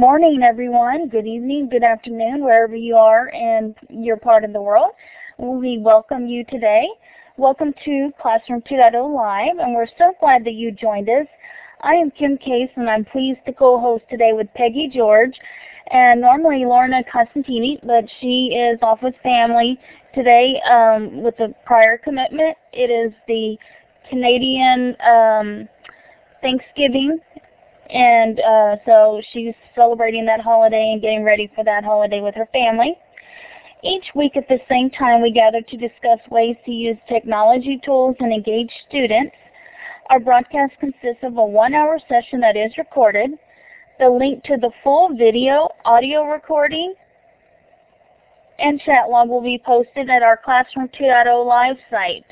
morning, everyone. Good evening, good afternoon, wherever you are in your part of the world. We welcome you today. Welcome to Classroom 2.0 Live, and we're so glad that you joined us. I am Kim Case, and I'm pleased to co-host today with Peggy George, and normally Lorna Costantini, but she is off with family today with a prior commitment. It is the Canadian Thanksgiving, and so she's celebrating that holiday and getting ready for that holiday with her family. Each week at the same time, we gather to discuss ways to use technology tools and engage students. Our broadcast consists of a 1-hour session that is recorded. The link to the full video, audio recording, and chat log will be posted at our Classroom 2.0 Live site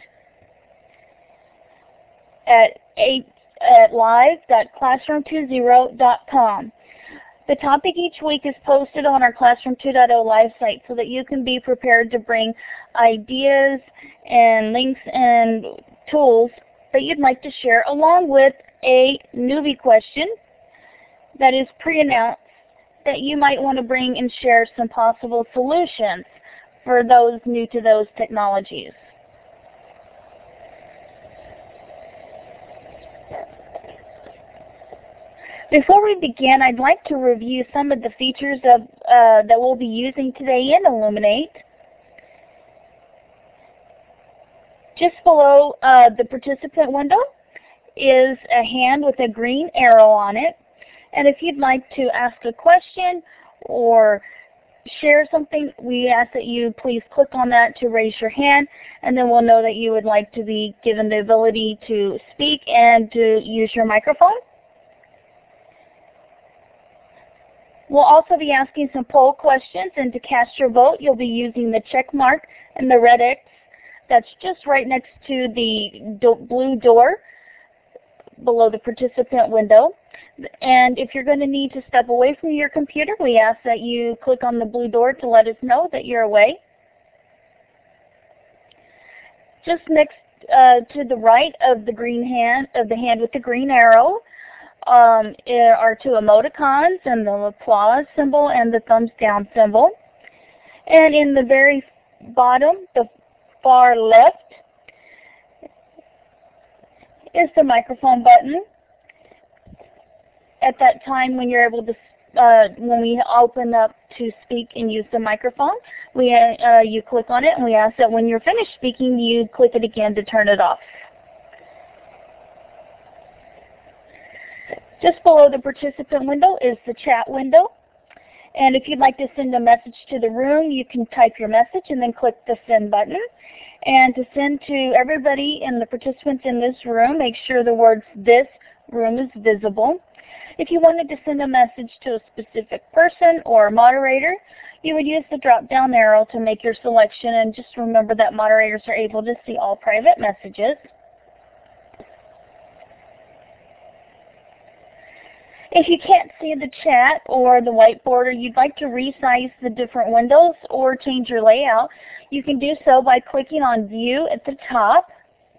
at live.classroom20.com. The topic each week is posted on our Classroom 2.0 Live site so that you can be prepared to bring ideas and links and tools that you'd like to share, along with a newbie question that is pre-announced that you might want to bring and share some possible solutions for those new to those technologies. Before we begin, I'd like to review some of the features of, that we'll be using today in Elluminate. Just below the participant window is a hand with a green arrow on it. And if you'd like to ask a question or share something, we ask that you please click on that to raise your hand, and then we'll know that you would like to be given the ability to speak and to use your microphone. We'll also be asking some poll questions, and to cast your vote, you'll be using the check mark and the red X that's just right next to the blue door below the participant window. And if you're going to need to step away from your computer, we ask that you click on the blue door to let us know that you're away. Just next to the right of the green hand, the hand with the green arrow, are two emoticons, and the applause symbol and the thumbs down symbol. And in the very bottom, the far left, is the microphone button. At that time, when you're able to, when we open up to speak and use the microphone, you click on it, and we ask that when you're finished speaking, you click it again to turn it off. Just below the participant window is the chat window. And if you'd like to send a message to the room, you can type your message and then click the send button. And to send to everybody and the participants in this room, make sure the words "this room" is visible. If you wanted to send a message to a specific person or a moderator, you would use the drop-down arrow to make your selection, and just remember that moderators are able to see all private messages. If you can't see the chat or the whiteboard, or you'd like to resize the different windows or change your layout, you can do so by clicking on View at the top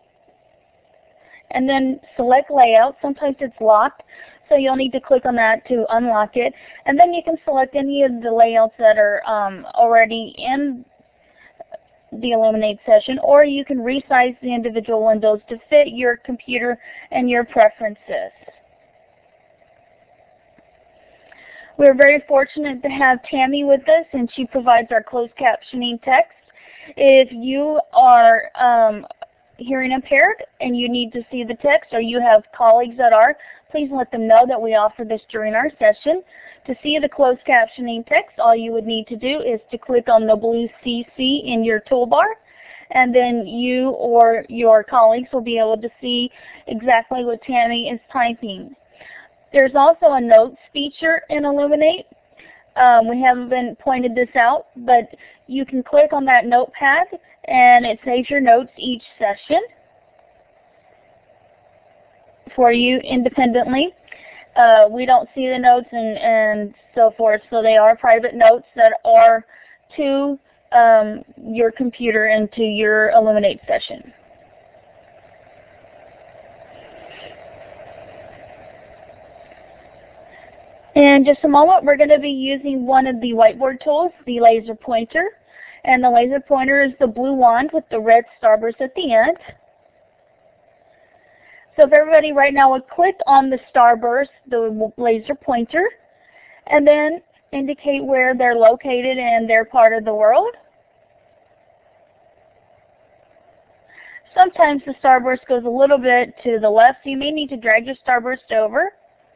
and then select Layout. Sometimes it's locked, so you'll need to click on that to unlock it. And then you can select any of the layouts that are already in the Elluminate session, or you can resize the individual windows to fit your computer and your preferences. We're very fortunate to have Tammy with us, and she provides our closed captioning text. If you are hearing impaired and you need to see the text, or you have colleagues that are, please let them know that we offer this during our session. To see the closed captioning text, all you would need to do is to click on the blue CC in your toolbar, and then you or your colleagues will be able to see exactly what Tammy is typing. There's also a notes feature in Elluminate. We haven't pointed this out, but you can click on that notepad and it saves your notes each session for you independently. We don't see the notes and so forth, so they are private notes that are to your computer and to your Elluminate session. In just a moment, we're going to be using one of the whiteboard tools, the laser pointer. And the laser pointer is the blue wand with the red starburst at the end. So if everybody right now would click on the starburst, the laser pointer, and then indicate where they're located in their part of the world. Sometimes the starburst goes a little bit to the left, so you may need to drag your starburst over.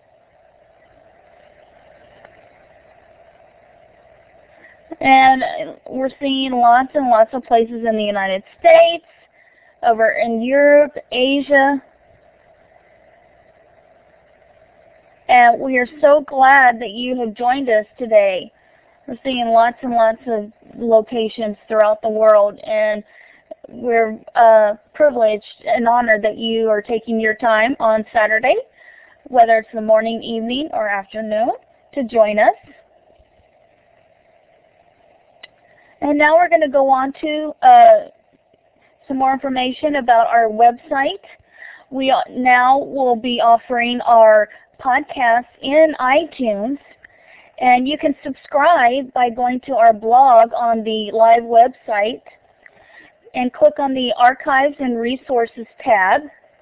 And we're seeing lots and lots of places in the United States, over in Europe, Asia. And we are so glad that you have joined us today. We're seeing lots and lots of locations throughout the world, and we're privileged and honored that you are taking your time on Saturday, whether it's the morning, evening, or afternoon, to join us. And now we're going to go on to some more information about our website. We now will be offering our podcasts in iTunes, and you can subscribe by going to our blog on the live website and click on the Archives and Resources tab.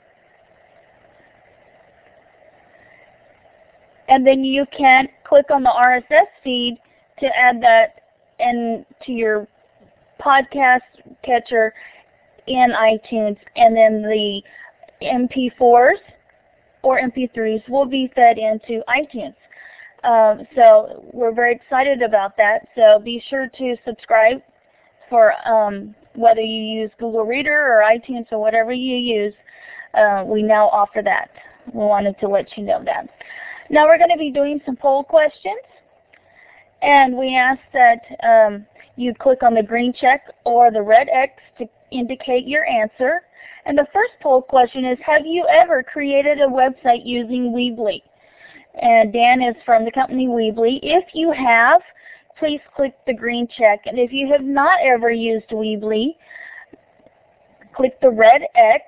And then you can click on the RSS feed to add that into your podcast catcher in iTunes, and then the MP4s or MP3s will be fed into iTunes. So we're very excited about that. So be sure to subscribe for whether you use Google Reader or iTunes or whatever you use. We now offer that. We wanted to let you know that. Now we're going to be doing some poll questions. And we ask that you click on the green check or the red X to indicate your answer. And the first poll question is, have you ever created a website using Weebly? And Dan is from the company Weebly. If you have, please click the green check. And if you have not ever used Weebly, click the red X.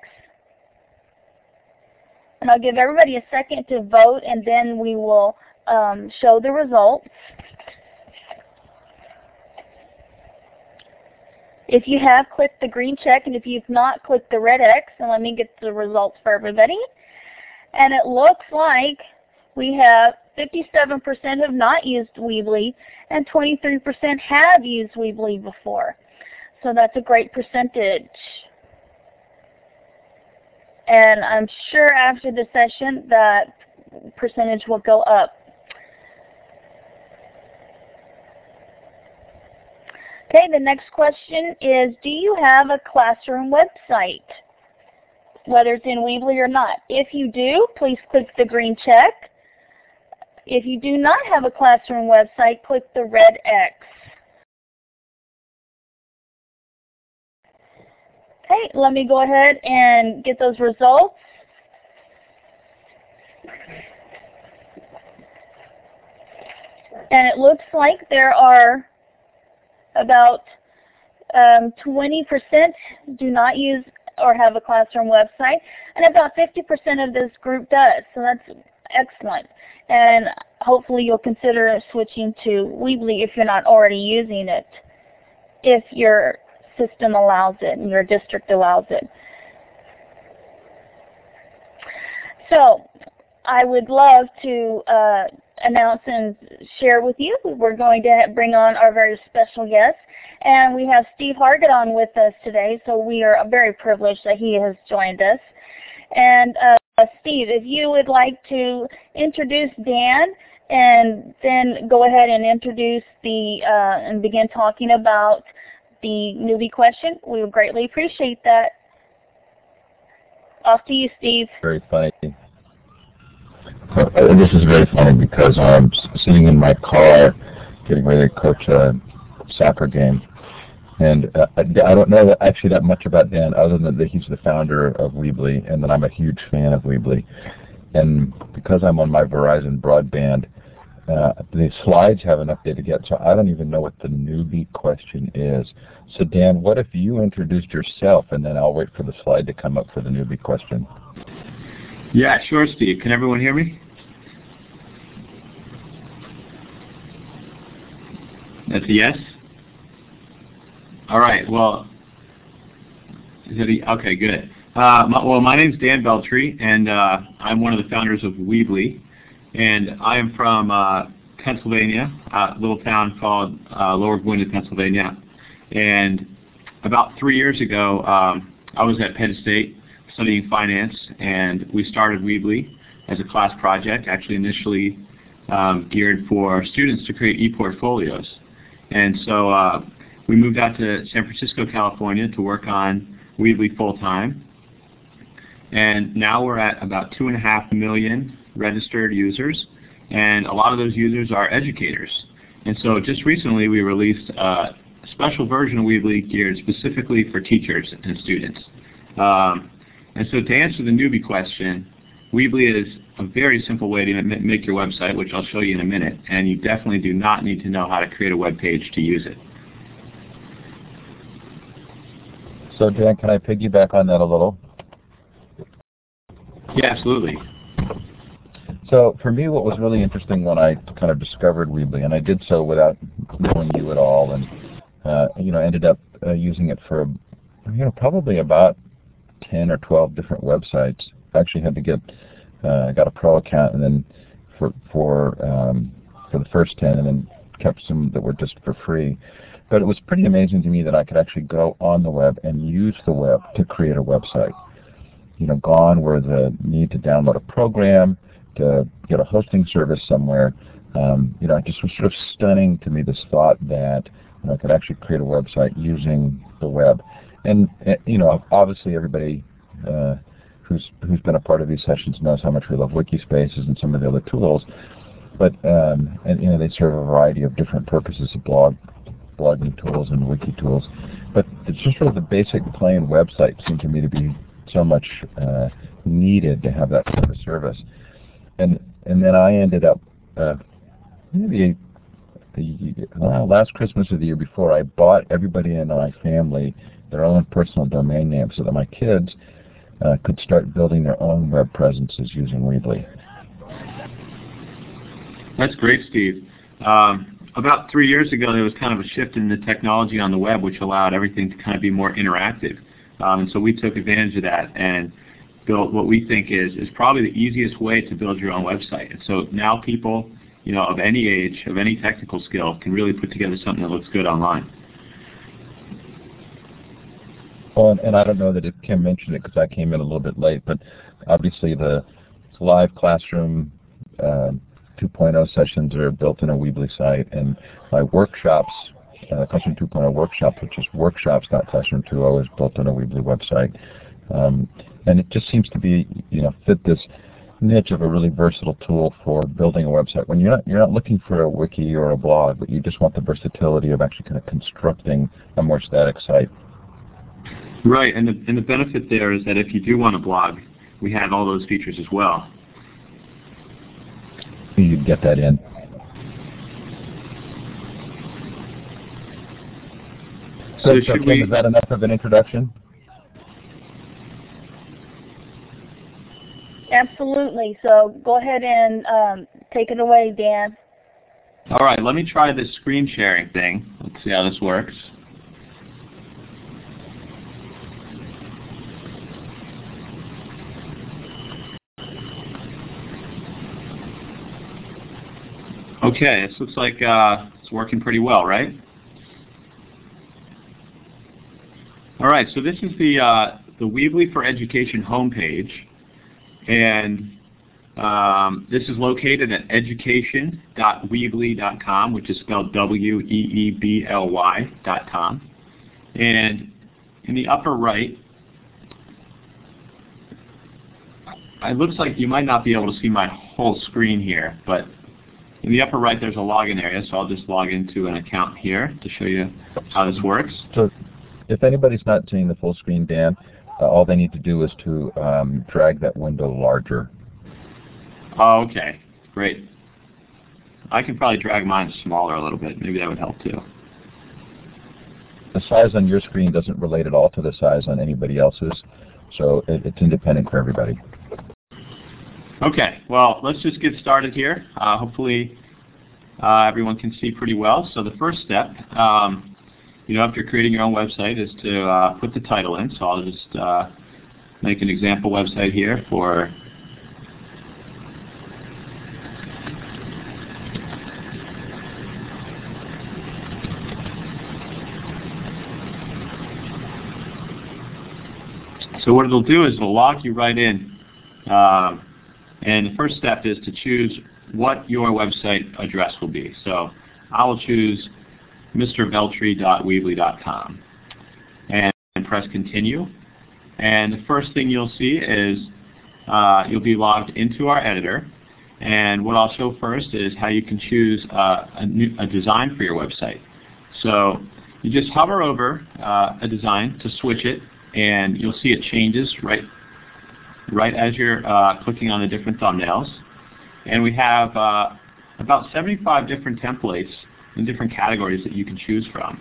And I'll give everybody a second to vote, and then we will show the results. If you have, click the green check, and if you've not, click the red X, and let me get the results for everybody. And it looks like we have 57% have not used Weebly, and 23% have used Weebly before. So that's a great percentage. And I'm sure after the session that percentage will go up. Okay, the next question is, do you have a classroom website, whether it's in Weebly or not? If you do, please click the green check. If you do not have a classroom website, click the red X. Okay, let me go ahead and get those results. And it looks like there are about 20% do not use or have a classroom website, and about 50% of this group does, so that's excellent. And hopefully you'll consider switching to Weebly if you're not already using it, if your system allows it and your district allows it. So I would love to announce and share with you. We're going to bring on our very special guest, and we have Steve Hargett on with us today, so we are very privileged that he has joined us. And Steve, if you would like to introduce Dan and then go ahead and introduce the and begin talking about the newbie question, we would greatly appreciate that. Off to you, Steve. Very funny. This is very funny because I'm sitting in my car getting ready to coach a soccer game. And I don't know actually that much about Dan other than that he's the founder of Weebly and that I'm a huge fan of Weebly. And because I'm on my Verizon broadband, the slides haven't updated yet, so I don't even know what the newbie question is. So Dan, what if you introduced yourself and then I'll wait for the slide to come up for the newbie question. Yeah, sure, Steve. Can everyone hear me? That's a yes? All right, well, okay, good. My name's Dan Beltry, and I'm one of the founders of Weebly, and I am from Pennsylvania, a little town called Lower Gwynedd, Pennsylvania. And about 3 years ago, I was at Penn State studying finance, and we started Weebly as a class project, actually initially geared for students to create e-portfolios. And so we moved out to San Francisco, California to work on Weebly full-time. And now we're at about 2.5 million registered users, and a lot of those users are educators. And so just recently we released a special version of Weebly geared specifically for teachers and students. And so to answer the newbie question, Weebly is a very simple way to make your website, which I'll show you in a minute, and you definitely do not need to know how to create a web page to use it. So Dan, can I piggyback on that a little? Yeah, absolutely. So for me, what was really interesting when I kind of discovered Weebly, and I did so without knowing you at all, and ended up using it for probably about 10 or 12 different websites. I actually had to get got a pro account, and then for the first 10, and then kept some that were just for free. But it was pretty amazing to me that I could actually go on the web and use the web to create a website. Gone were the need to download a program, to get a hosting service somewhere. It just was sort of stunning to me, this thought that I could actually create a website using the web. And obviously everybody who's been a part of these sessions knows how much we love Wikispaces and some of the other tools. But they serve a variety of different purposes of blogging tools and wiki tools. But it's just sort of the basic plain website seemed to me to be so much needed to have that sort of service. And then I ended up maybe last Christmas or the year before, I bought everybody in my family their own personal domain name so that my kids could start building their own web presences using Weebly. That's great, Steve. About 3 years ago, there was kind of a shift in the technology on the web, which allowed everything to kind of be more interactive. And so we took advantage of that and built what we think is probably the easiest way to build your own website. And so now people, of any age, of any technical skill, can really put together something that looks good online. Well, and I don't know that Kim mentioned it because I came in a little bit late, but obviously the live classroom 2.0 sessions are built in a Weebly site, and my workshops, Classroom 2.0 workshops, which is workshops.classroom2.0, is built on a Weebly website. And it just seems to be, fit this niche of a really versatile tool for building a website. When you're not looking for a wiki or a blog, but you just want the versatility of actually kind of constructing a more static site. Right, and the benefit there is that if you do want to blog, we have all those features as well. You'd get that in. So Kim, is that enough of an introduction? Absolutely. So go ahead and take it away, Dan. All right, let me try this screen sharing thing. Let's see how this works. Okay, this looks like it's working pretty well, right? All right, so this is the Weebly for Education homepage, and this is located at education.weebly.com, which is spelled WEEBLY.com. And in the upper right, it looks like you might not be able to see my whole screen here, but in the upper right there's a login area, so I'll just log into an account here to show you how this works. So if anybody's not seeing the full screen, Dan, all they need to do is to drag that window larger. Oh, okay. Great. I can probably drag mine smaller a little bit. Maybe that would help too. The size on your screen doesn't relate at all to the size on anybody else's, so it's independent for everybody. Okay, well, let's just get started here. Hopefully everyone can see pretty well. So the first step, after creating your own website, is to put the title in. So I'll just make an example website here for So what it'll do is it'll log you right in. And the first step is to choose what your website address will be. So I will choose mrveltri.weebly.com and press continue. And the first thing you'll see is you'll be logged into our editor. And what I'll show first is how you can choose a design for your website. So you just hover over a design to switch it, and you'll see it changes right as you're clicking on the different thumbnails. And we have about 75 different templates in different categories that you can choose from.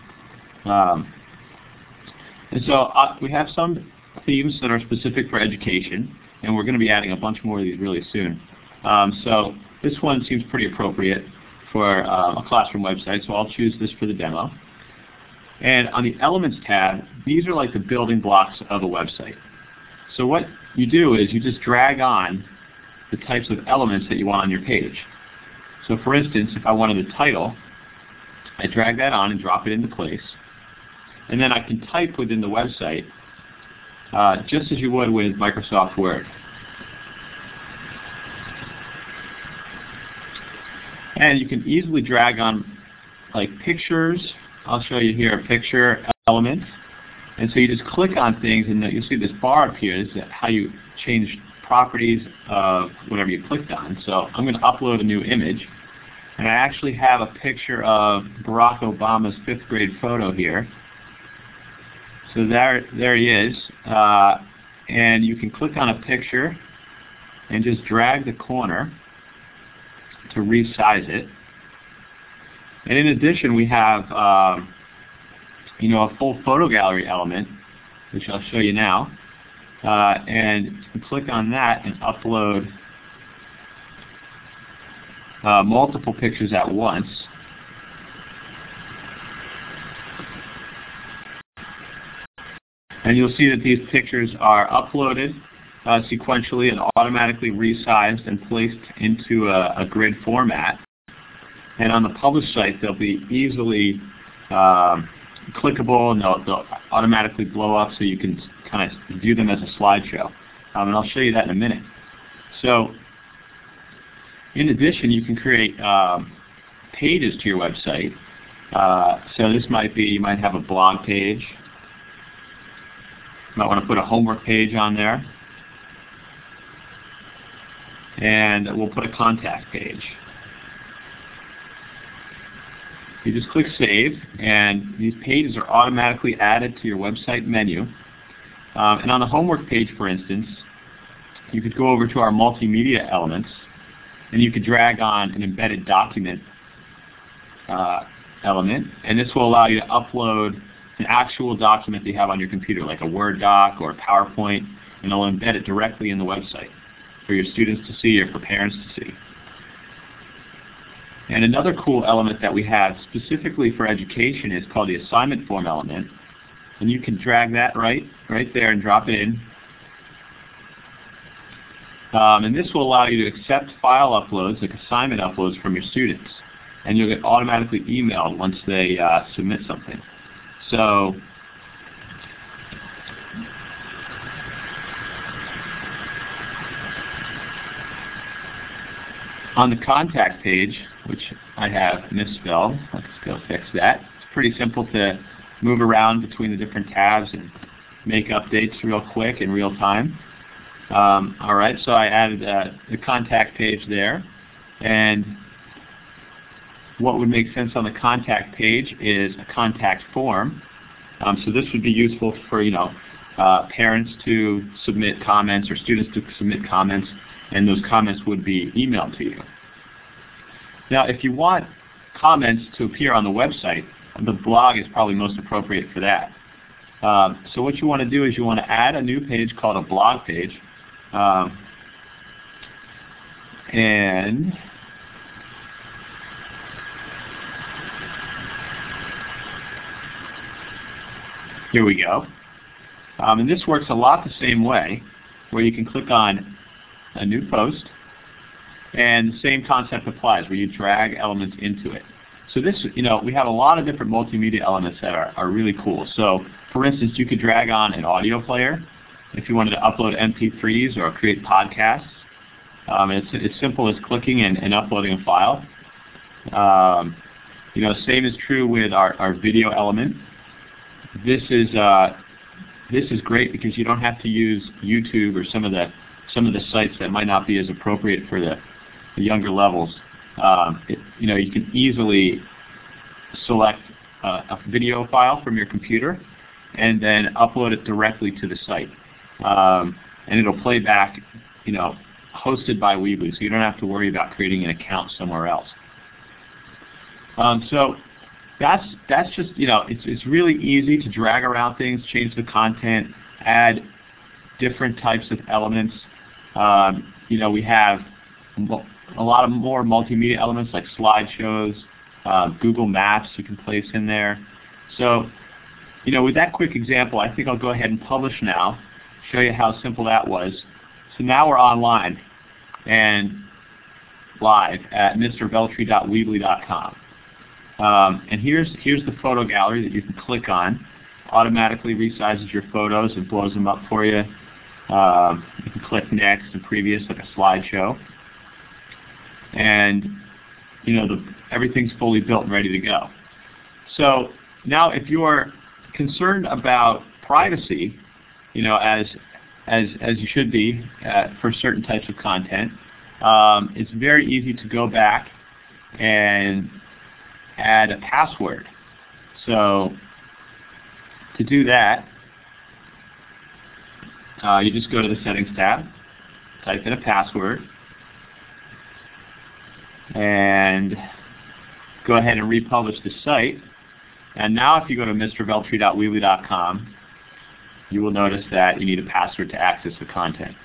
And so we have some themes that are specific for education, and we're going to be adding a bunch more of these really soon. So this one seems pretty appropriate for a classroom website, so I'll choose this for the demo. And on the Elements tab, these are like the building blocks of a website. So what you do is you just drag on the types of elements that you want on your page. So for instance, if I wanted a title, I drag that on and drop it into place. And then I can type within the website just as you would with Microsoft Word. And you can easily drag on like pictures. I'll show you here a picture element. And so you just click on things and you'll see this bar appear. This is how you change properties of whatever you clicked on. So I'm going to upload a new image. And I actually have a picture of Barack Obama's 5th grade photo here. So there he is. And you can click on a picture and just drag the corner to resize it. And in addition, we have a full photo gallery element, which I'll show you now. And you can click on that and upload multiple pictures at once. And you'll see that these pictures are uploaded sequentially and automatically resized and placed into a grid format. And on the published site, they'll be easily clickable, and they'll automatically blow up so you can kind of view them as a slideshow. And I'll show you that in a minute. So in addition, you can create pages to your website. So this might be, you might have a blog page. You might want to put a homework page on there. And we'll put a contact page. You just click Save, and these pages are automatically added to your website menu. And on the homework page, for instance, you could go over to our multimedia elements, and you could drag on an embedded document element, and this will allow you to upload an actual document that you have on your computer, like a Word doc or a PowerPoint, and it'll embed it directly in the website for your students to see or for parents to see. And another cool element that we have specifically for education is called the assignment form element. And you can drag that right there and drop it in. And this will allow you to accept file uploads, like assignment uploads from your students. And you'll get automatically emailed once they submit something. So on the contact page, which I have misspelled, let's go fix that. It's pretty simple to move around between the different tabs and make updates real quick in real time. Alright, so I added the contact page there. And what would make sense on the contact page is a contact form. So this would be useful for parents to submit comments or students to submit comments, and those comments would be emailed to you. Now, if you want comments to appear on the website, the blog is probably most appropriate for that. So what you want to do is you want to add a new page called a blog page. And Here we go. And this works a lot the same way, where you can click on a new post, and the same concept applies, where you drag elements into it. So this, we have a lot of different multimedia elements that are really cool. So, for instance, you could drag on an audio player if you wanted to upload MP3s or create podcasts. It's as simple as clicking and uploading a file. Same is true with our video element. This is great because you don't have to use YouTube or some of the sites that might not be as appropriate for the younger levels. You can easily select a video file from your computer and then upload it directly to the site, and it'll play back, hosted by Weebly, so you don't have to worry about creating an account somewhere else. So that's just, it's really easy to drag around things, change the content, add different types of elements. We have a lot of more multimedia elements like slideshows, Google Maps you can place in there. So, with that quick example, I think I'll go ahead and publish now, show you how simple that was. So now we're online and live at mrveltri.weebly.com. And here's the photo gallery that you can click on. Automatically resizes your photos and blows them up for you. You can click next and previous like a slideshow. And everything's fully built and ready to go. So now if you're concerned about privacy, as you should be for certain types of content, it's very easy to go back and add a password. So to do that, you just go to the Settings tab, type in a password, and go ahead and republish the site. And now if you go to mrveltri.weebly.com, you will notice that you need a password to access the content.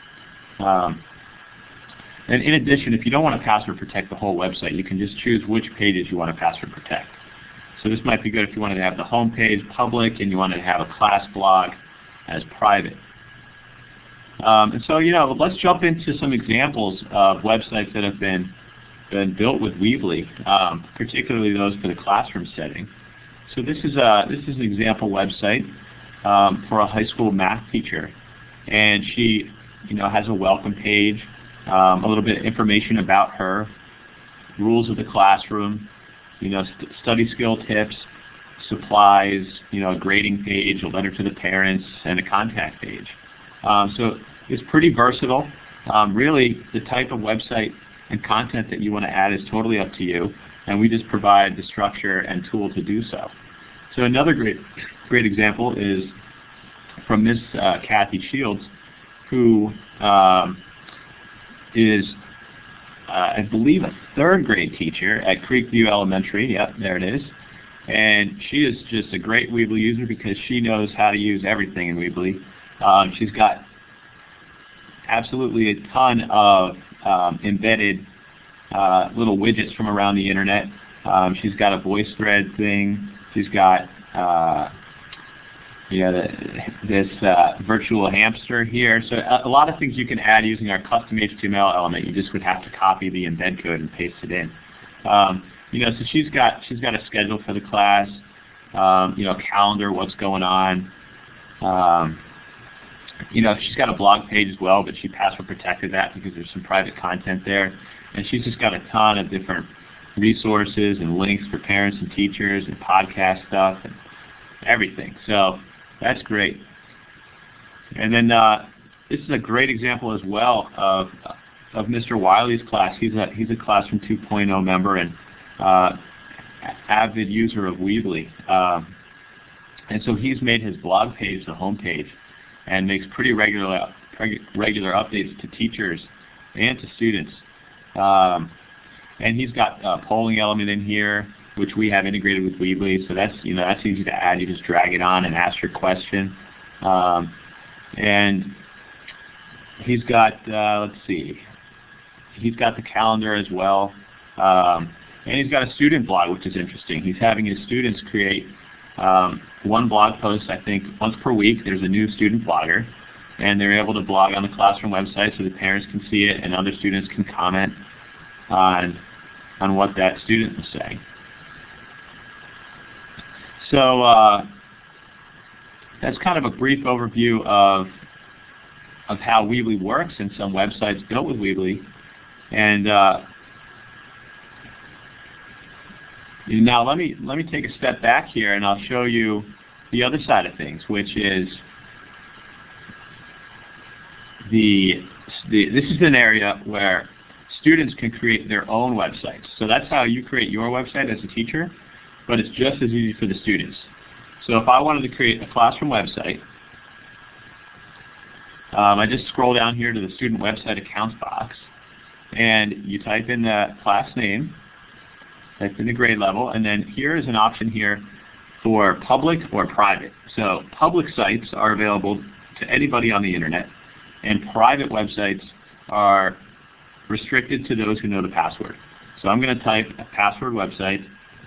And in addition, if you don't want to password protect the whole website, you can just choose which pages you want to password protect. So this might be good if you wanted to have the home page public and you wanted to have a class blog as private. And so, let's jump into some examples of websites that have been built with Weebly, particularly those for the classroom setting. So this is an example website for a high school math teacher, and she, has a welcome page, a little bit of information about her, rules of the classroom, study skill tips, supplies, a grading page, a letter to the parents, and a contact page. So it's pretty versatile. Really, the type of website and content that you want to add is totally up to you, and we just provide the structure and tool to do so. So another great example is from Miss Kathy Shields, who is, I believe, a third grade teacher at Creekview Elementary. Yep, there it is. And she is just a great Weebly user because she knows how to use everything in Weebly. She's got absolutely a ton of embedded little widgets from around the internet. She's got a VoiceThread thing. She's got this virtual hamster here. So a lot of things you can add using our custom HTML element. You just would have to copy the embed code and paste it in. So she's got a schedule for the class. Calendar, what's going on. She's got a blog page as well, but she password protected that because there's some private content there. And she's just got a ton of different resources and links for parents and teachers and podcast stuff and everything. So that's great. And then this is a great example as well of Mr. Wiley's class. He's a Classroom 2.0 member and avid user of Weebly. And so he's made his blog page the home page and makes pretty regular updates to teachers and to students. And he's got a polling element in here, which we have integrated with Weebly, so that's easy to add. You just drag it on and ask your question. And he's got he's got the calendar as well, and he's got a student blog, which is interesting. He's having his students create one blog post, I think, once per week. There's a new student blogger, and they're able to blog on the classroom website so the parents can see it and other students can comment on what that student was saying. So that's kind of a brief overview of how Weebly works and some websites built with Weebly. And now let me take a step back here, and I'll show you the other side of things, which is this is an area where students can create their own websites. So that's how you create your website as a teacher, but it's just as easy for the students. So if I wanted to create a classroom website, I just scroll down here to the student website accounts box, and you type in the class name, type in the grade level, and then here is an option here for public or private. So public sites are available to anybody on the internet, and private websites are restricted to those who know the password. So I'm going to type a password website,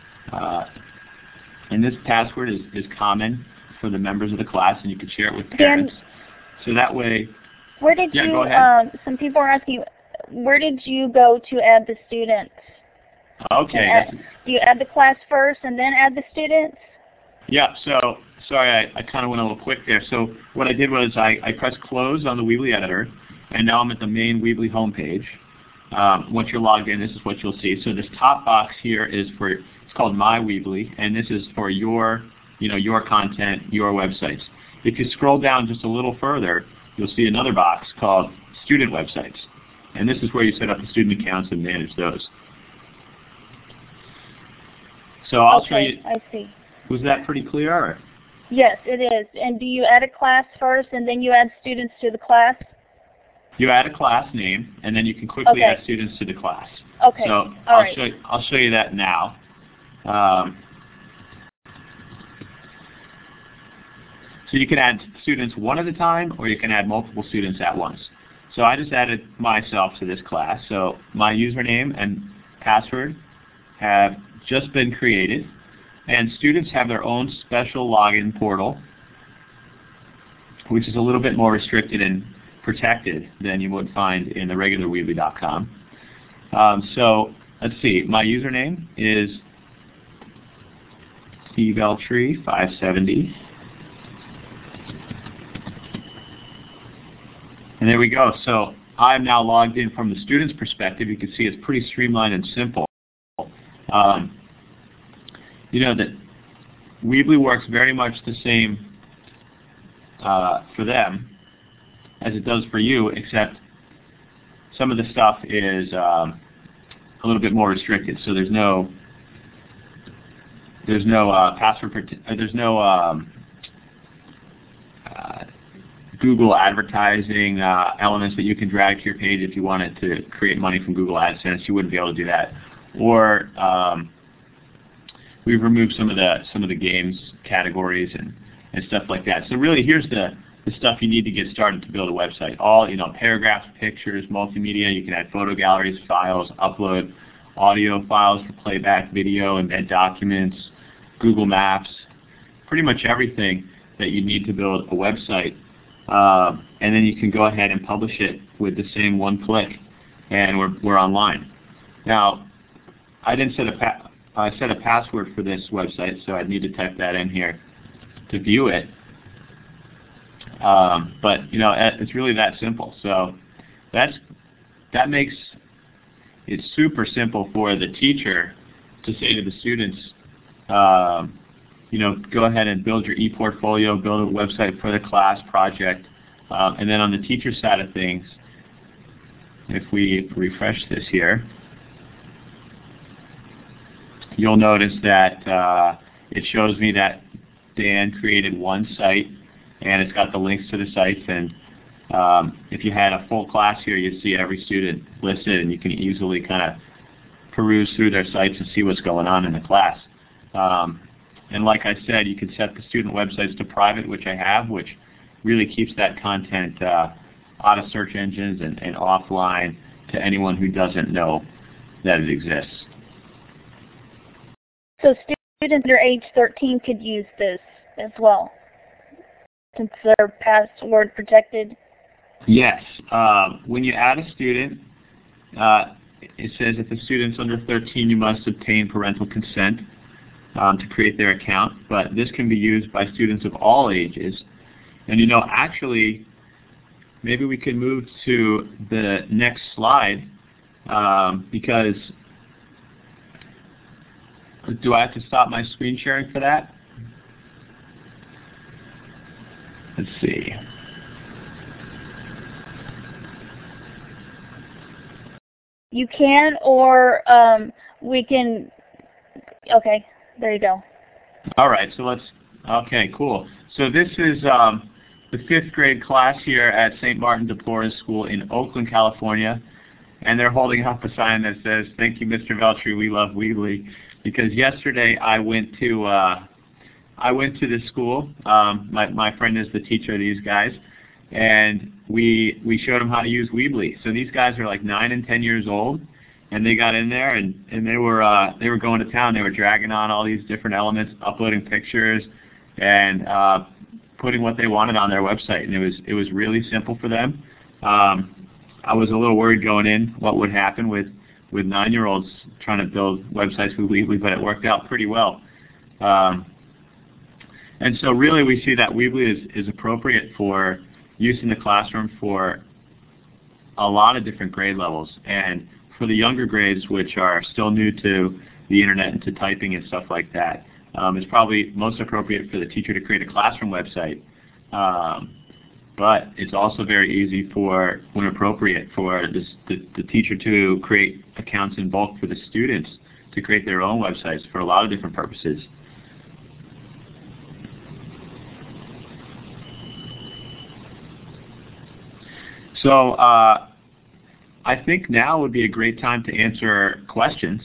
and this password is common for the members of the class, and you can share it with parents. So that way, where did you, go ahead. Some people are asking, where did you go to add the students? Okay. Do you add the class first and then add the students? Yeah, so, sorry, I kind of went a little quick there. So what I did was I pressed close on the Weebly editor, and now I'm at the main Weebly homepage. Once you're logged in, this is what you'll see. So this top box here is for, it's called My Weebly, and this is for your content, your websites. If you scroll down just a little further, you'll see another box called Student Websites. And this is where you set up the student accounts and manage those. So I'll show you. I see. Was that pretty clear? Or? Yes, it is. And do you add a class first and then you add students to the class? You add a class name, and then you can quickly add students to the class. Okay. So I'll show you that now. So you can add students one at a time, or you can add multiple students at once. So I just added myself to this class. So my username and password have just been created, and students have their own special login portal, which is a little bit more restricted and protected than you would find in the regular Weebly.com. So let's see, my username is dbeltree570. And there we go. So I'm now logged in from the student's perspective. You can see it's pretty streamlined and simple. You know that Weebly works very much the same for them as it does for you, except some of the stuff is a little bit more restricted. So there's no password, there's no Google advertising elements that you can drag to your page if you wanted to create money from Google AdSense. You wouldn't be able to do that. Or we've removed some of the games categories and stuff like that. So really, here's the stuff you need to get started to build a website. All paragraphs, pictures, multimedia. You can add photo galleries, files, upload audio files for playback, video, embed documents, Google Maps, pretty much everything that you need to build a website. And then you can go ahead and publish it with the same one click, and we're online. Now, I didn't set I set a password for this website, so I'd need to type that in here to view it. But it's really that simple. So that makes it super simple for the teacher to say to the students, go ahead and build your e-portfolio, build a website for the class project. And then on the teacher side of things, if we refresh this here, you'll notice that it shows me that Dan created one site, and it's got the links to the sites. And if you had a full class here, you'd see every student listed, and you can easily kind of peruse through their sites and see what's going on in the class. And like I said, you can set the student websites to private, which I have, which really keeps that content out of search engines and offline to anyone who doesn't know that it exists. So students under age 13 could use this as well, since they're password protected. Yes. When you add a student, it says if the student's under 13, you must obtain parental consent to create their account. But this can be used by students of all ages. And actually, maybe we can move to the next slide because do I have to stop my screen sharing for that? Let's see. You can, or we can. Okay, there you go. All right, so okay, cool. So this is the 5th grade class here at St. Martin de Porres School in Oakland, California. And they're holding up a sign that says, "Thank you, Mr. Veltri, we love Weebly." Because yesterday I went to this school. My friend is the teacher of these guys. And we showed them how to use Weebly. So these guys are like 9 and 10 years old, and they got in there and they were going to town. They were dragging on all these different elements, uploading pictures, and putting what they wanted on their website. And it was really simple for them. I was a little worried going in what would happen with 9-year-olds trying to build websites with Weebly, but it worked out pretty well. And so really we see that Weebly is appropriate for use in the classroom for a lot of different grade levels. And for the younger grades, which are still new to the internet and to typing and stuff like that, it's probably most appropriate for the teacher to create a classroom website. But it's also very easy for, when appropriate, for the teacher to create accounts in bulk for the students to create their own websites for a lot of different purposes. So I think now would be a great time to answer questions.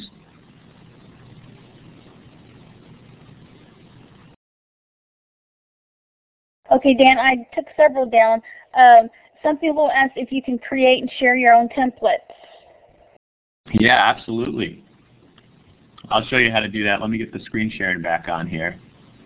Okay, Dan, I took several down. Some people ask if you can create and share your own templates. Yeah, absolutely. I'll show you how to do that. Let me get the screen sharing back on here.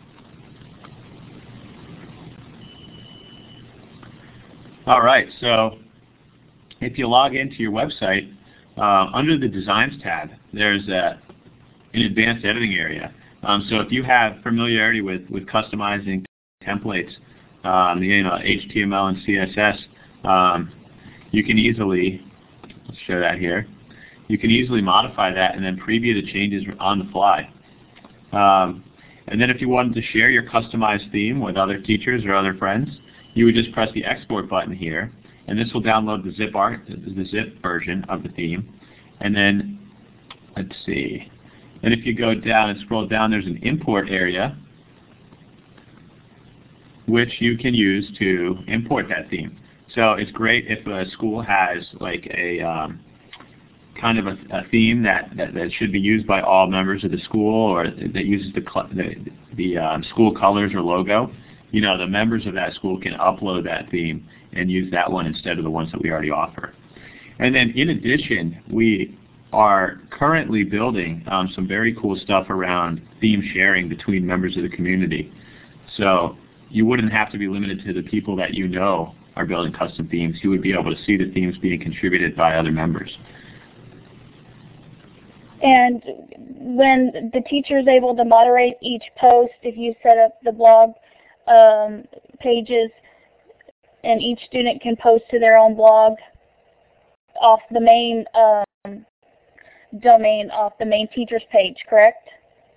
All right, so if you log into your website, under the Designs tab, there's an advanced editing area. So if you have familiarity with customizing templates, HTML and CSS, you can easily, let's show that here, you can easily modify that and then preview the changes on the fly. And then if you wanted to share your customized theme with other teachers or other friends, you would just press the export button here, and this will download the zip version of the theme. And then, let's see, and if you go down and scroll down, there's an import area, which you can use to import that theme. So it's great if a school has like a kind of a theme that should be used by all members of the school, or that uses the school colors or logo. The members of that school can upload that theme and use that one instead of the ones that we already offer. And then in addition, we are currently building some very cool stuff around theme sharing between members of the community. So you wouldn't have to be limited to the people that you know are building custom themes. You would be able to see the themes being contributed by other members. And when the teacher is able to moderate each post, if you set up the blog pages, and each student can post to their own blog off the main domain, off the main teacher's page, correct?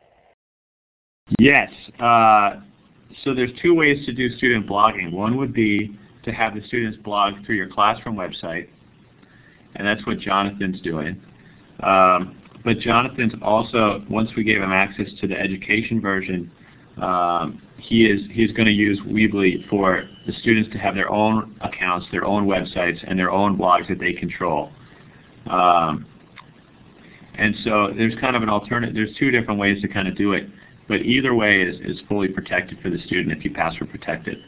Yes. So there's two ways to do student blogging. One would be to have the students blog through your classroom website, and that's what Jonathan's doing. But Jonathan's also, once we gave him access to the education version, he's going to use Weebly for the students to have their own accounts, their own websites, and their own blogs that they control. And so there's kind of an alternative. There's two different ways to kind of do it, but either way is fully protected for the student if you password protect it.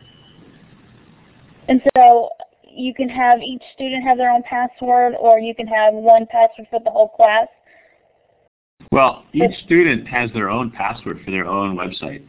And so you can have each student have their own password, or you can have one password for the whole class? Well, each student has their own password for their own website,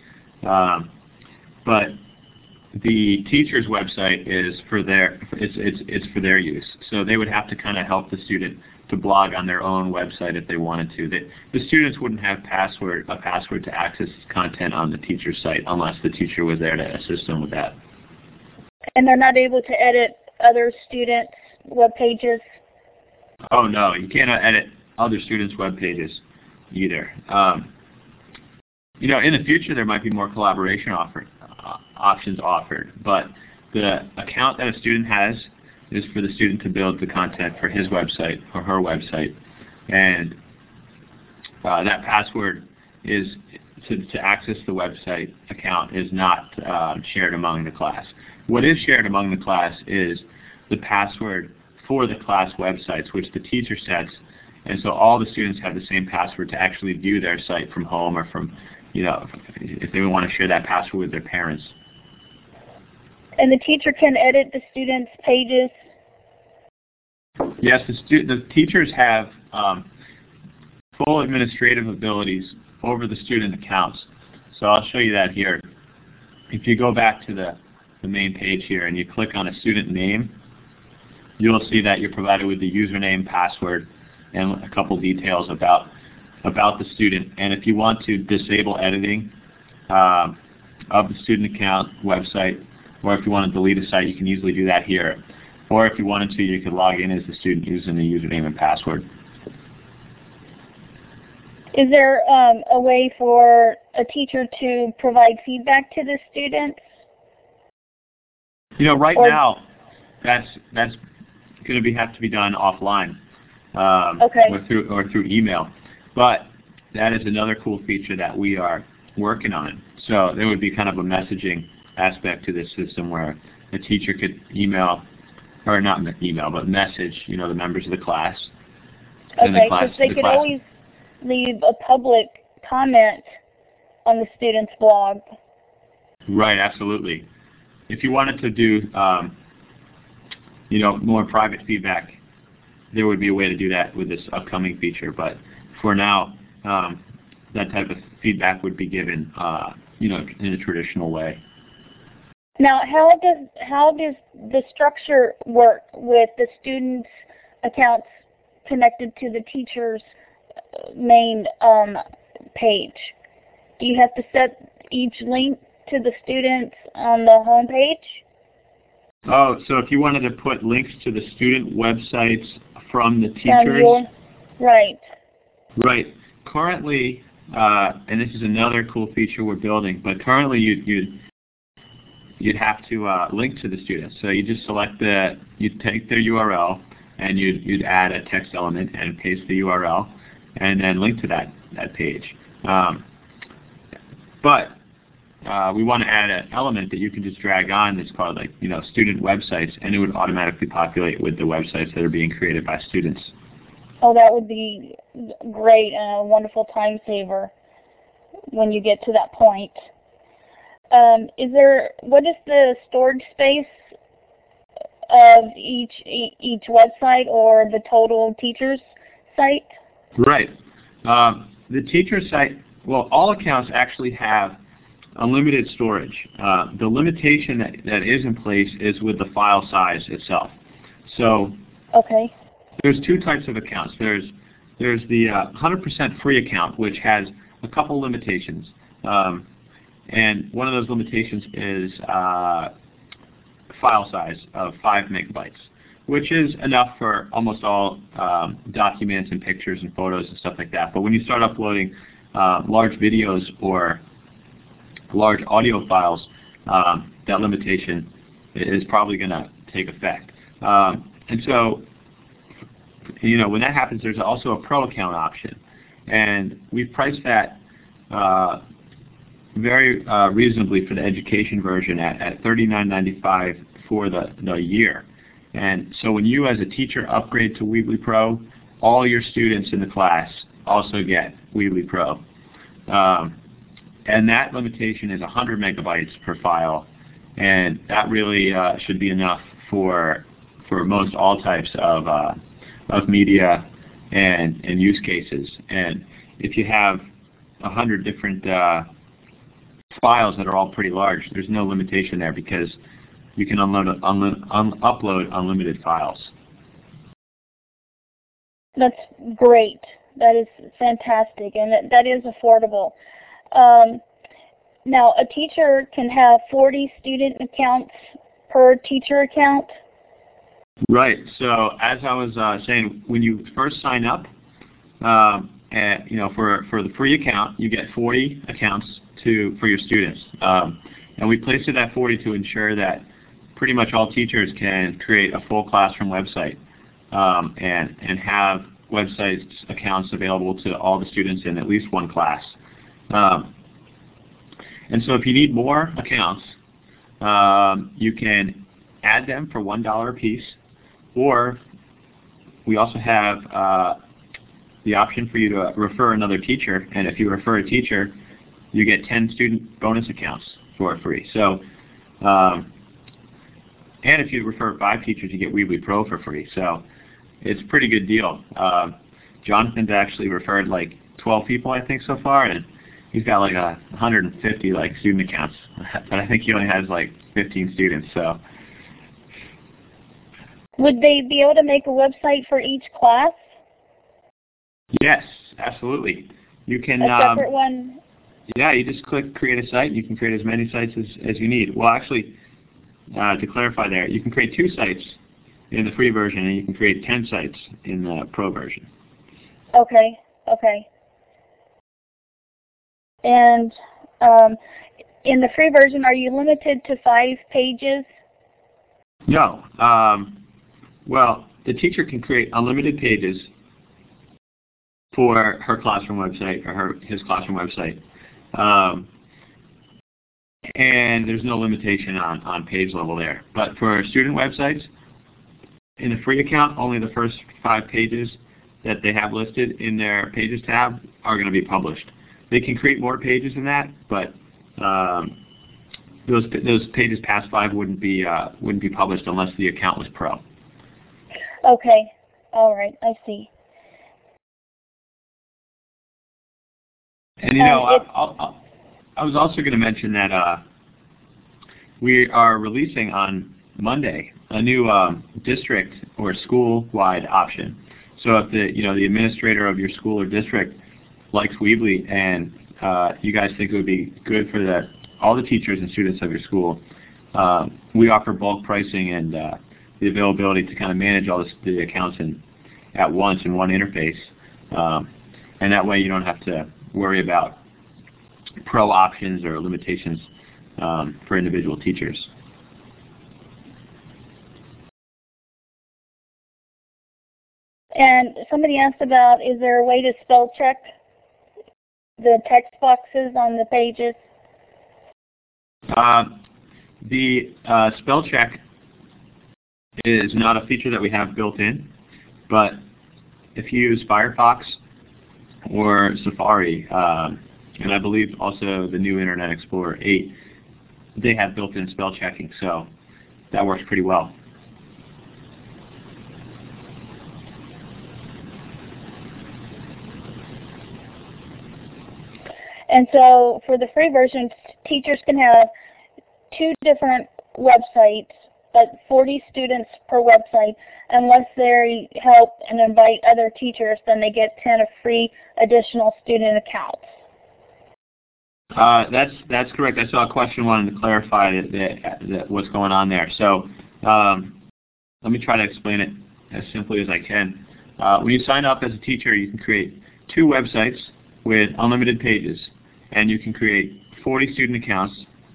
but the teacher's website is for it's for their use. So they would have to kind of help the student to blog on their own website if they wanted to. The students wouldn't have a password to access content on the teacher's site unless the teacher was there to assist them with that. And they're not able to edit other students' web pages? Oh no, you cannot edit other students' web pages either. You know, in the future there might be more collaboration options offered, but the account that a student has is for the student to build the content for his website or her website, and that password is to access the website account is not shared among the class. What is shared among the class is the password for the class websites, which the teacher sets, and so all the students have the same password to actually view their site from home or from, you know, if they want to share that password with their parents. And the teacher can edit the students' pages? Yes, the teachers have full administrative abilities over the student accounts. So I'll show you that here. If you go back to the main page here and you click on a student name, you'll see that you're provided with the username, password, and a couple details about the student. And if you want to disable editing of the student account website, or if you want to delete a site, you can easily do that here. Or if you wanted to, you could log in as the student using the username and password. Is there a way for a teacher to provide feedback to the students? You know, right now, that's going to have to be done offline, okay, or through email. But that is another cool feature that we are working on. So there would be kind of a messaging aspect to this system where a teacher could email, or not email, but message, you know, the members of the class. Okay, because they could always leave a public comment on the student's blog. Right, absolutely. If you wanted to do, you know, more private feedback, there would be a way to do that with this upcoming feature. But for now, that type of feedback would be given, you know, in a traditional way. Now, how does the structure work with the students' accounts connected to the teacher's main page? Do you have to set each link to the students on the home page? Oh, so if you wanted to put links to the student websites from the teachers? Right. Right. Currently, and this is another cool feature we're building, but currently you'd have to link to the students. So you just select you'd take their URL, and you'd add a text element and paste the URL, and then link to that page. But we want to add an element that you can just drag on that's called, like, you know, student websites, and it would automatically populate with the websites that are being created by students. Oh, that would be great and a wonderful time saver when you get to that point. What is the storage space of each website, or the total teacher's site? Right. The teacher site, well, all accounts actually have unlimited storage. The limitation that is in place is with the file size itself. So okay, there's two types of accounts. There's the 100% free account, which has a couple limitations. And one of those limitations is file size of 5 megabytes, which is enough for almost all documents and pictures and photos and stuff like that. But when you start uploading large videos or large audio files, that limitation is probably going to take effect. And so, you know, when that happens, there's also a pro account option. And we've priced that very reasonably for the education version at $39.95 for the year. And so when you as a teacher upgrade to Weebly Pro, all your students in the class also get Weebly Pro. And that limitation is 100 megabytes per file, and that really should be enough for most all types of media and use cases. And if you have 100 different files that are all pretty large, there's no limitation there because you can upload unlimited files. That's great. That is fantastic, and that is affordable. Now, a teacher can have 40 student accounts per teacher account? Right. So as I was saying, when you first sign up, for the free account, you get 40 accounts for your students. And we placed it at 40 to ensure that pretty much all teachers can create a full classroom website and have website accounts available to all the students in at least one class. And so if you need more accounts, you can add them for $1 a piece, or we also have the option for you to refer another teacher, and if you refer a teacher, you get 10 student bonus accounts for free. So, and if you refer 5 teachers, you get Weebly Pro for free. So it's a pretty good deal. Jonathan's actually referred like 12 people, I think, so far, and he's got like 150 like student accounts, but I think he only has like 15 students. So, would they be able to make a website for each class? Yes, absolutely. You can. A separate one. Yeah, you just click create a site. You can create as many sites as you need. Well, actually, to clarify there, you can create 2 sites in the free version, and you can create 10 sites in the pro version. Okay. Okay. And in the free version, are you limited to 5 pages? No. Well, the teacher can create unlimited pages for her classroom website or his classroom website. And there's no limitation on page level there. But for student websites, in the free account, only the first 5 pages that they have listed in their Pages tab are going to be published. They can create more pages than that, but those pages past 5 wouldn't be published unless the account was pro. Okay. All right. I see. And I was also going to mention that we are releasing on Monday a new district or school-wide option. So if the administrator of your school or district likes Weebly and you guys think it would be good for all the teachers and students of your school, we offer bulk pricing and the availability to kind of manage all the accounts at once in one interface. And that way you don't have to worry about pro options or limitations for individual teachers. And somebody asked about, is there a way to spell check the text boxes on the pages? The spell check is not a feature that we have built in, but if you use Firefox or Safari, and I believe also the new Internet Explorer 8, they have built-in spell checking, so that works pretty well. And so for the free version, teachers can have 2 different websites, but 40 students per website. Unless they help and invite other teachers, then they get 10 free additional student accounts. That's correct. I saw a question wanting to clarify that what's going on there. So let me try to explain it as simply as I can. When you sign up as a teacher, you can create 2 websites with unlimited pages, and you can create 40 student accounts,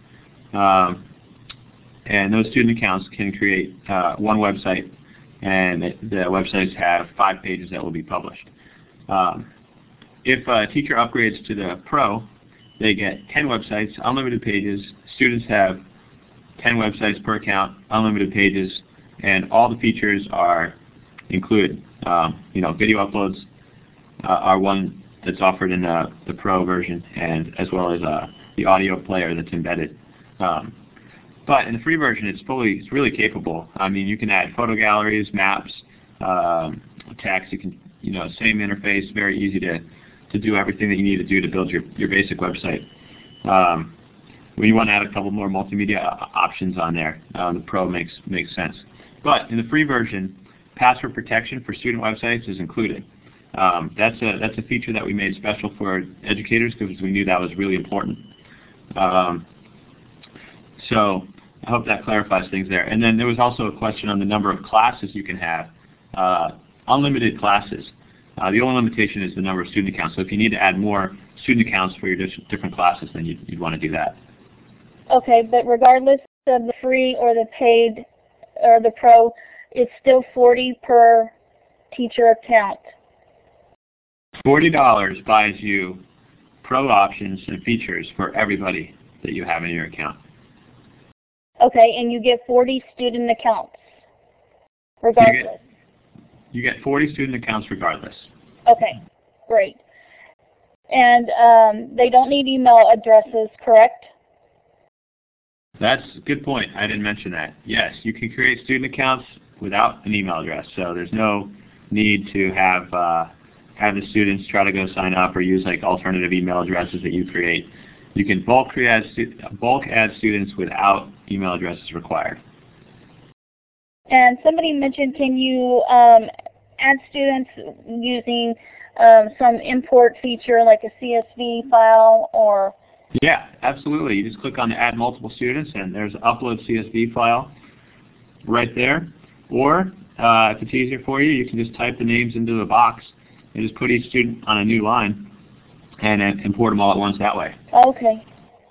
and those student accounts can create 1 website, and the websites have 5 pages that will be published. If a teacher upgrades to the Pro, they get 10 websites, unlimited pages. Students have 10 websites per account, unlimited pages, and all the features are included. Video uploads are one that's offered in the Pro version, and as well as the audio player that's embedded. But in the free version, it's really capable. I mean, you can add photo galleries, maps, text. You can same interface, very easy to do everything that you need to do to build your basic website. When you want to add a couple more multimedia options on there, the Pro makes sense. But in the free version, password protection for student websites is included. That's a feature that we made special for educators because we knew that was really important. So I hope that clarifies things there. And then there was also a question on the number of classes you can have. Unlimited classes. The only limitation is the number of student accounts. So if you need to add more student accounts for your different classes, then you'd want to do that. Okay, but regardless of the free or the paid or the Pro, it's still $40 per teacher account. $40 buys you Pro options and features for everybody that you have in your account. Okay, and you get 40 student accounts regardless. You get 40 student accounts regardless. Okay, great. And they don't need email addresses, correct? That's a good point. I didn't mention that. Yes, you can create student accounts without an email address, so there's no need to have the students try to go sign up or use like alternative email addresses that you create. You can bulk add students without email addresses required. And somebody mentioned, can you add students using some import feature like a CSV file or? Yeah, absolutely. You just click on the Add Multiple Students, and there's an Upload CSV file right there. Or, if it's easier for you, you can just type the names into the box and just put each student on a new line and then import them all at once that way. Okay.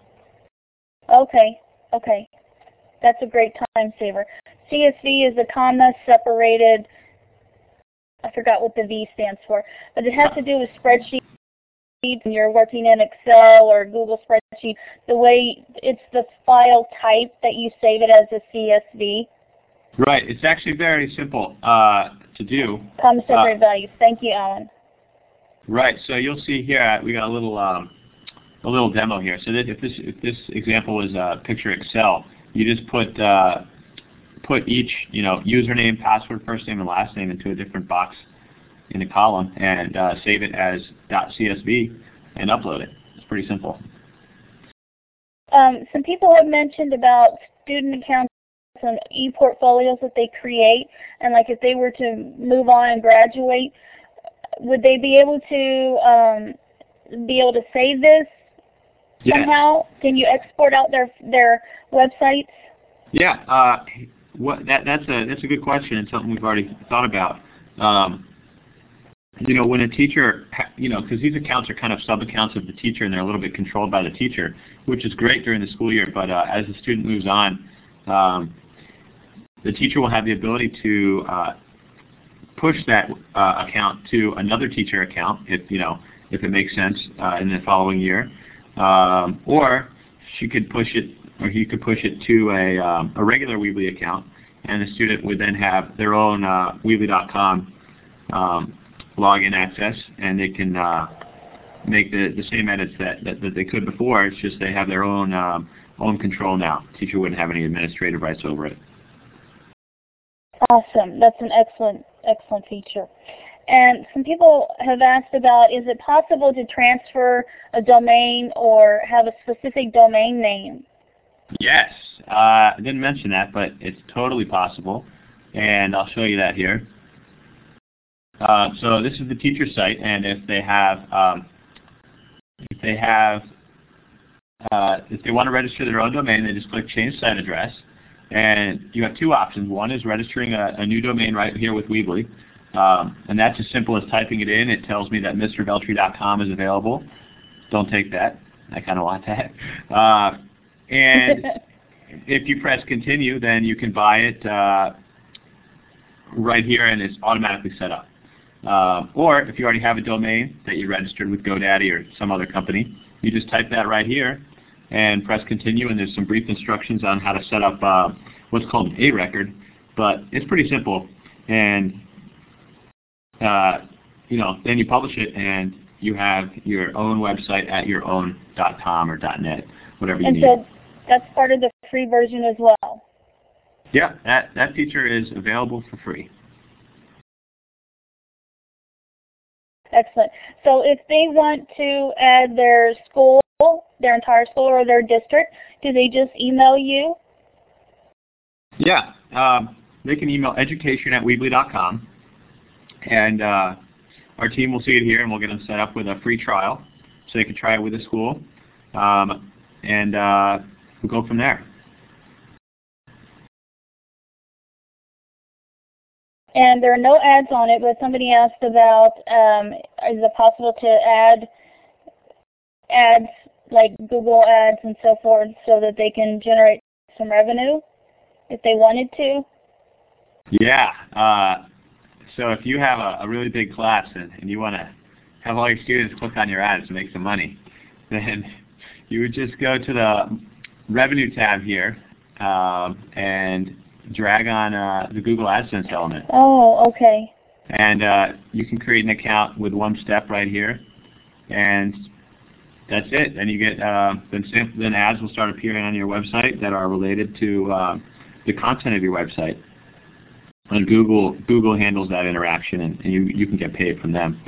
Okay. That's a great time saver. CSV is a comma-separated, I forgot what the V stands for, but it has to do with spreadsheets. When you're working in Excel or Google Spreadsheet, the way it's the file type that you save it as a CSV. Right. It's actually very simple to do. Comma separated values. Thank you, Alan. Right. So you'll see here we got a little demo here. So that if this example was picture Excel, you just put each username, password, first name, and last name into a different box in a column and save it as .csv and upload it. It's pretty simple. Some people have mentioned about student accounts and e-portfolios that they create, and like if they were to move on and graduate, would they be able to save this somehow? Can you export out their websites? Yeah, that's a good question and something we've already thought about. When a teacher, because these accounts are kind of sub-accounts of the teacher and they're a little bit controlled by the teacher, which is great during the school year, but as the student moves on, the teacher will have the ability to push that account to another teacher account if it makes sense in the following year, or she could push it, or he could push it to a regular Weebly account, and the student would then have their own Weebly.com login access, and they can make the same edits that they could before. It's just they have their own control now. The teacher wouldn't have any administrative rights over it. Awesome. That's an excellent feature. And some people have asked about, is it possible to transfer a domain or have a specific domain name? Yes. I didn't mention that, but it's totally possible, and I'll show you that here. So this is the teacher site, and if they want to register their own domain, they just click Change Site Address, and you have two options. One is registering a new domain right here with Weebly, and that's as simple as typing it in. It tells me that MrVeltri.com is available. Don't take that. I kind of want that. And if you press Continue, then you can buy it right here, and it's automatically set up. Or if you already have a domain that you registered with GoDaddy or some other company, you just type that right here and press Continue, and there's some brief instructions on how to set up what's called an A record. But it's pretty simple, and then you publish it, and you have your own website at your own .com or .net, whatever you need. And so that's part of the free version as well. Yeah, that feature is available for free. Excellent. So if they want to add their school, their entire school or their district, do they just email you? Yeah, they can email education@weebly.com, and our team will see it here, and we'll get them set up with a free trial so they can try it with the school, and we'll go from there. And there are no ads on it, but somebody asked about, is it possible to add ads like Google ads and so forth so that they can generate some revenue if they wanted to? Yeah, so if you have a really big class and you want to have all your students click on your ads to make some money, then you would just go to the Revenue tab here and drag on the Google AdSense element. Oh, okay. And you can create an account with one step right here, and that's it. Then you get then ads will start appearing on your website that are related to the content of your website. And Google handles that interaction, and you can get paid from them.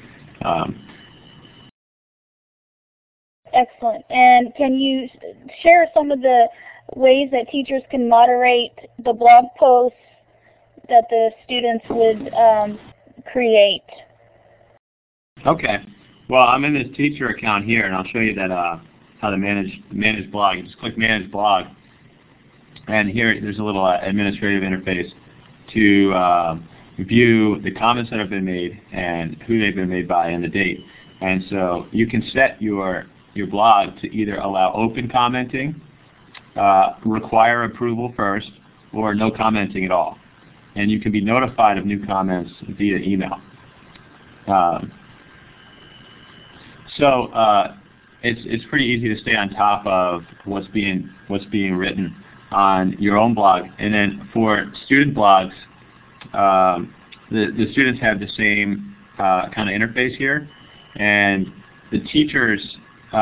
Excellent. And can you share some of the ways that teachers can moderate the blog posts that the students would create? Okay. Well, I'm in this teacher account here, and I'll show you that how to manage blog. You just click Manage Blog, and here there's a little administrative interface to view the comments that have been made and who they've been made by and the date. And so you can set your blog to either allow open commenting, require approval first, or no commenting at all. And you can be notified of new comments via email. It's pretty easy to stay on top of what's being written on your own blog. And then for student blogs, the students have the same kind of interface here, and the teachers.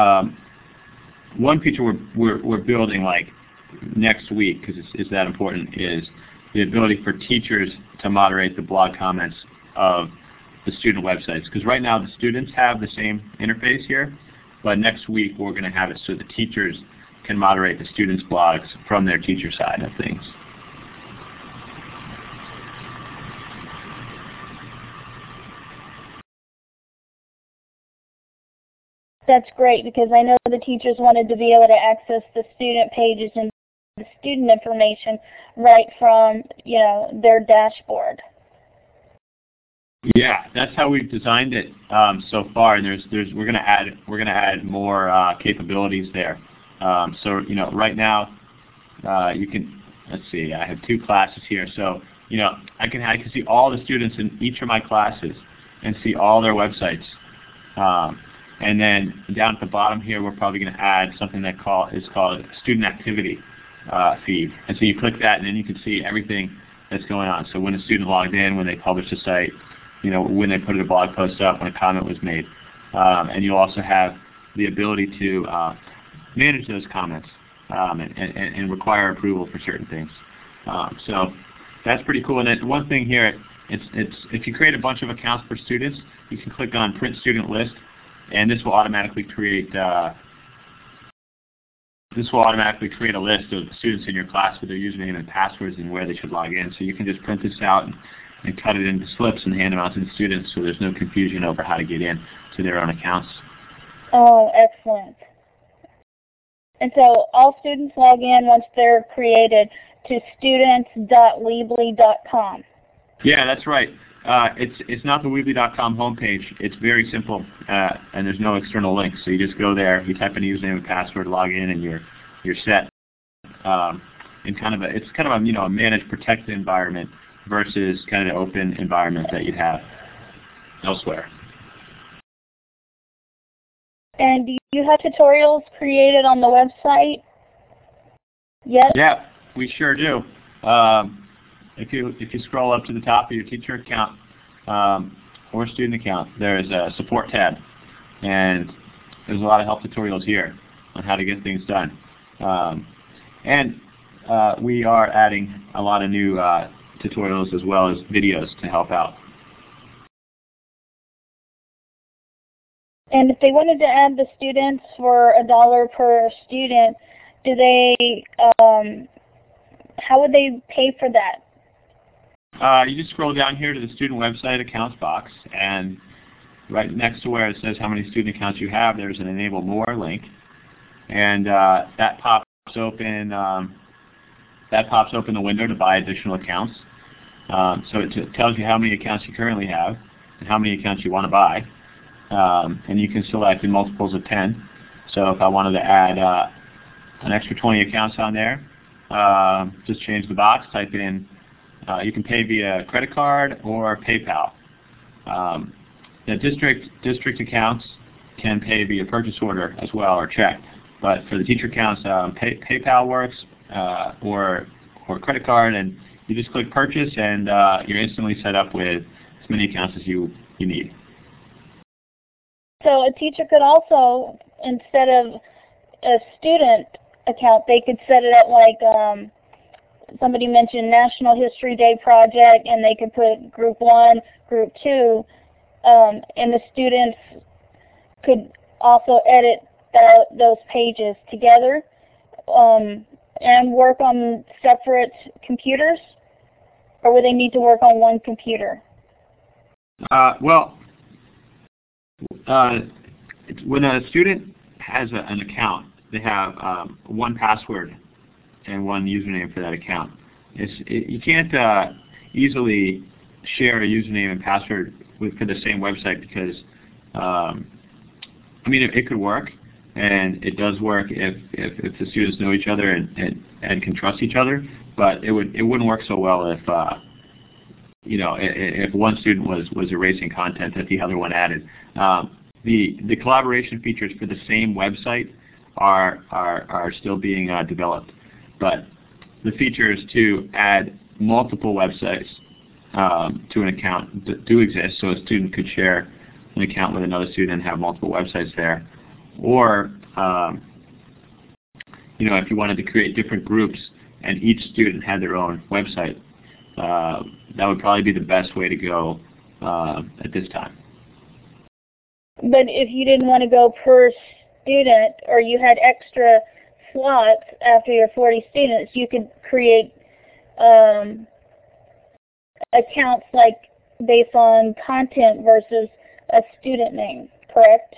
One feature we're building like next week, because it's that important, is the ability for teachers to moderate the blog comments of the student websites. Because right now the students have the same interface here, but next week we're going to have it so the teachers can moderate the students' blogs from their teacher side of things. That's great, because I know the teachers wanted to be able to access the student pages and the student information right from, their dashboard. Yeah, that's how we've designed it so far, and we're going to add more capabilities there. So right now you can, let's see, I have 2 classes here, so I can see all the students in each of my classes and see all their websites. And then down at the bottom here, we're probably going to add something that is called student activity feed. And so you click that, and then you can see everything that's going on. So when a student logged in, when they published a site, when they put a blog post up, when a comment was made. And you'll also have the ability to manage those comments and require approval for certain things. So that's pretty cool. And then one thing here, if you create a bunch of accounts for students, you can click on Print Student List, and this will automatically create a list of the students in your class with their username and passwords and where they should log in. So you can just print this out and cut it into slips and hand them out to the students, so there's no confusion over how to get in to their own accounts. Oh, excellent. And so all students log in once they're created to students.weebly.com. Yeah, that's right. It's not the Weebly.com homepage. It's very simple, and there's no external links. So you just go there, you type in a username and password, log in, and you're set. It's kind of a managed, protected environment versus kind of the open environment that you'd have elsewhere. And do you have tutorials created on the website yet? Yeah, we sure do. If you scroll up to the top of your teacher account or student account, there's a support tab, and there's a lot of help tutorials here on how to get things done. And we are adding a lot of new tutorials as well as videos to help out. And if they wanted to add the students for $1 per student, do they, how would they pay for that? You just scroll down here to the student website accounts box, and right next to where it says how many student accounts you have, there's an Enable More link, and that pops open. That pops open the window to buy additional accounts. So it tells you how many accounts you currently have and how many accounts you want to buy. And you can select in multiples of 10. So if I wanted to add an extra 20 accounts on there, just change the box, type in, you can pay via credit card or PayPal. The district accounts can pay via purchase order as well, or check. But for the teacher accounts, PayPal works, or credit card, and you just click purchase, and you're instantly set up with as many accounts as you need. So a teacher could also, instead of a student account, they could set it up like somebody mentioned National History Day project, and they could put group 1, group 2, and the students could also edit those pages together and work on separate computers, or would they need to work on one computer? When a student has an account, they have one password and one username for that account. You can't easily share a username and password for the same website because, I mean, it could work, and it does work if the students know each other and can trust each other. But it wouldn't work so well if if one student was erasing content that the other one added. The collaboration features for the same website are still being developed, but the features to add multiple websites to an account do exist. So a student could share an account with another student and have multiple websites there, or if you wanted to create different groups and each student had their own website, that would probably be the best way to go at this time. But if you didn't want to go per student, or you had extra slots after your 40 students, you could create accounts like based on content versus a student name, correct?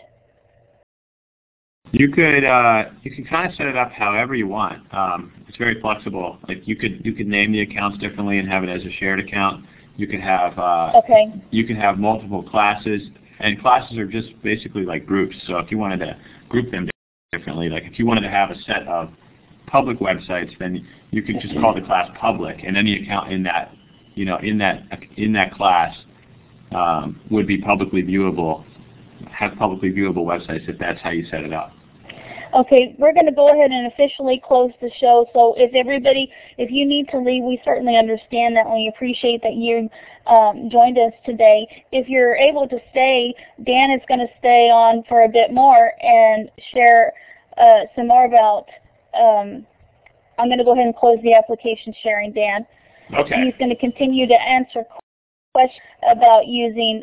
You could kind of set it up however you want. It's very flexible. Like you could name the accounts differently and have it as a shared account. You could have you can have multiple classes, and classes are just basically like groups. So if you wanted to group them differently, like if you wanted to have a set of public websites, then you could just call the class public, and any account in that in that class would be publicly viewable, have publicly viewable websites if that's how you set it up. Okay, we're going to go ahead and officially close the show. So if you need to leave, we certainly understand that. We appreciate that you joined us today. If you're able to stay, Dan is going to stay on for a bit more and share some more about, I'm going to go ahead and close the application sharing, Dan. Okay. He's going to continue to answer questions about using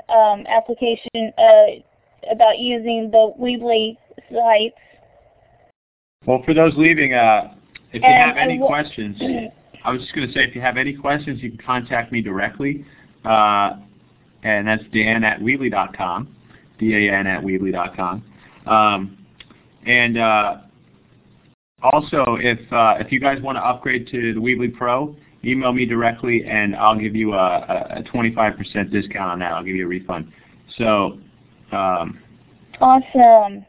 about using the Weebly sites. Well, for those leaving, if you have any questions, I was just going to say, if you have any questions, you can contact me directly, and that's Dan@Weebly.com, Dan@Weebly.com. And also, if you guys want to upgrade to the Weebly Pro, email me directly, and I'll give you a 25% discount on that. I'll give you a refund. So. Awesome.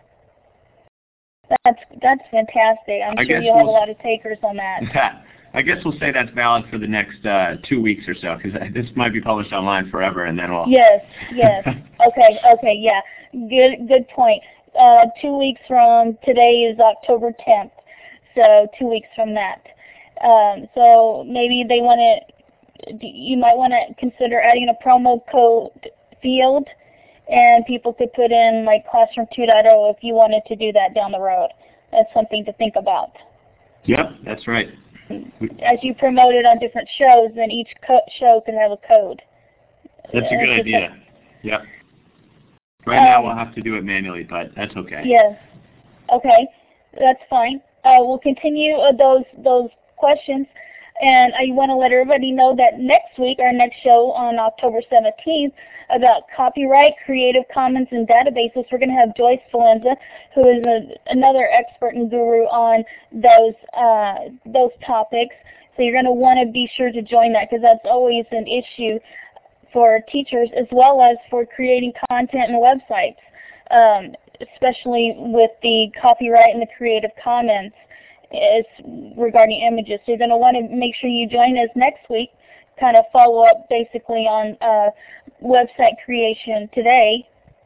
That's fantastic. I'm sure you'll have a lot of takers on that. I guess we'll say that's valid for the next 2 weeks or so, because this might be published online forever, and then we'll. Yes. Okay. Yeah. Good point. 2 weeks from today is October 10th, so 2 weeks from that. So maybe you might want to consider adding a promo code field, and people could put in like Classroom 2.0 if you wanted to do that down the road. That's something to think about. Yep, that's right. As you promote it on different shows, then each show can have a code. That's a good idea. Yep. Right now we'll have to do it manually, but that's okay. Yes. Okay, that's fine. We'll continue those questions, and I want to let everybody know that next week, our next show on October 17th, about copyright, Creative Commons, and databases, we're going to have Joyce Valenza, who is another expert and guru on those topics. So you're going to want to be sure to join that, because that's always an issue for teachers as well as for creating content and websites, especially with the copyright and the Creative Commons regarding images. So you're going to want to make sure you join us next week, kind of follow up basically on website creation today.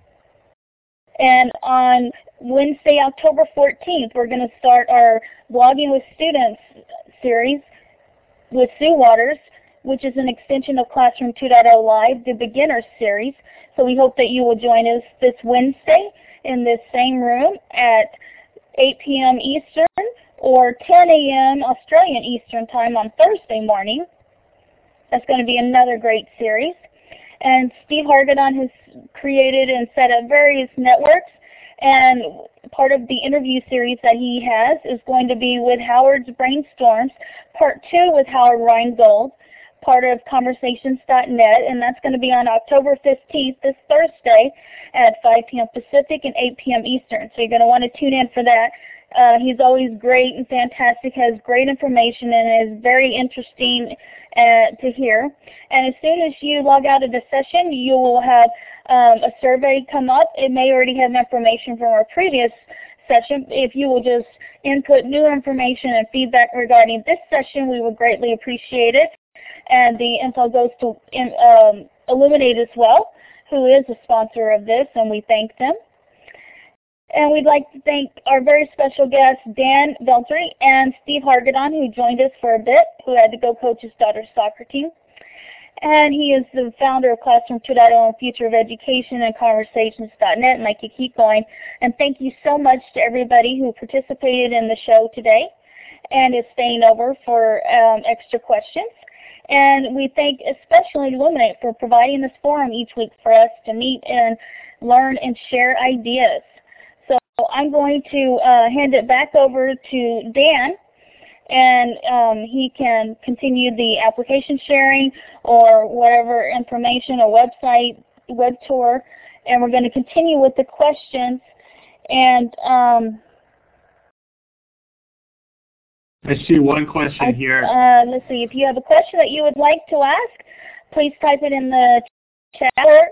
And on Wednesday, October 14th, we're going to start our Blogging with Students series with Sue Waters, which is an extension of Classroom 2.0 Live, the Beginners series. So we hope that you will join us this Wednesday in this same room at 8 p.m. Eastern or 10 a.m. Australian Eastern Time on Thursday morning. That's going to be another great series. And Steve Hargadon has created and set up various networks, and part of the interview series that he has is going to be with Howard's Brainstorms, Part 2 with Howard Rheingold, part of Conversations.net, and that's going to be on October 15th, this Thursday, at 5 p.m. Pacific and 8 p.m. Eastern. So you're going to want to tune in for that. He's always great and fantastic, has great information, and is very interesting to hear. And as soon as you log out of the session, you will have a survey come up. It may already have information from our previous session. If you will just input new information and feedback regarding this session, we would greatly appreciate it. And the info goes to Illuminate as well, who is a sponsor of this, and we thank them. And we'd like to thank our very special guests, Dan Veltri and Steve Hargadon, who joined us for a bit, who had to go coach his daughter's soccer team. And he is the founder of Classroom 2.0 and Future of Education and Conversations.net, and I could keep going. And thank you so much to everybody who participated in the show today and is staying over for extra questions. And we thank especially Illuminate for providing this forum each week for us to meet and learn and share ideas. So I'm going to hand it back over to Dan, and he can continue the application sharing or whatever information, a website, web tour, and we're going to continue with the questions. And I see one question here. Let's see, if you have a question that you would like to ask, please type it in the chat.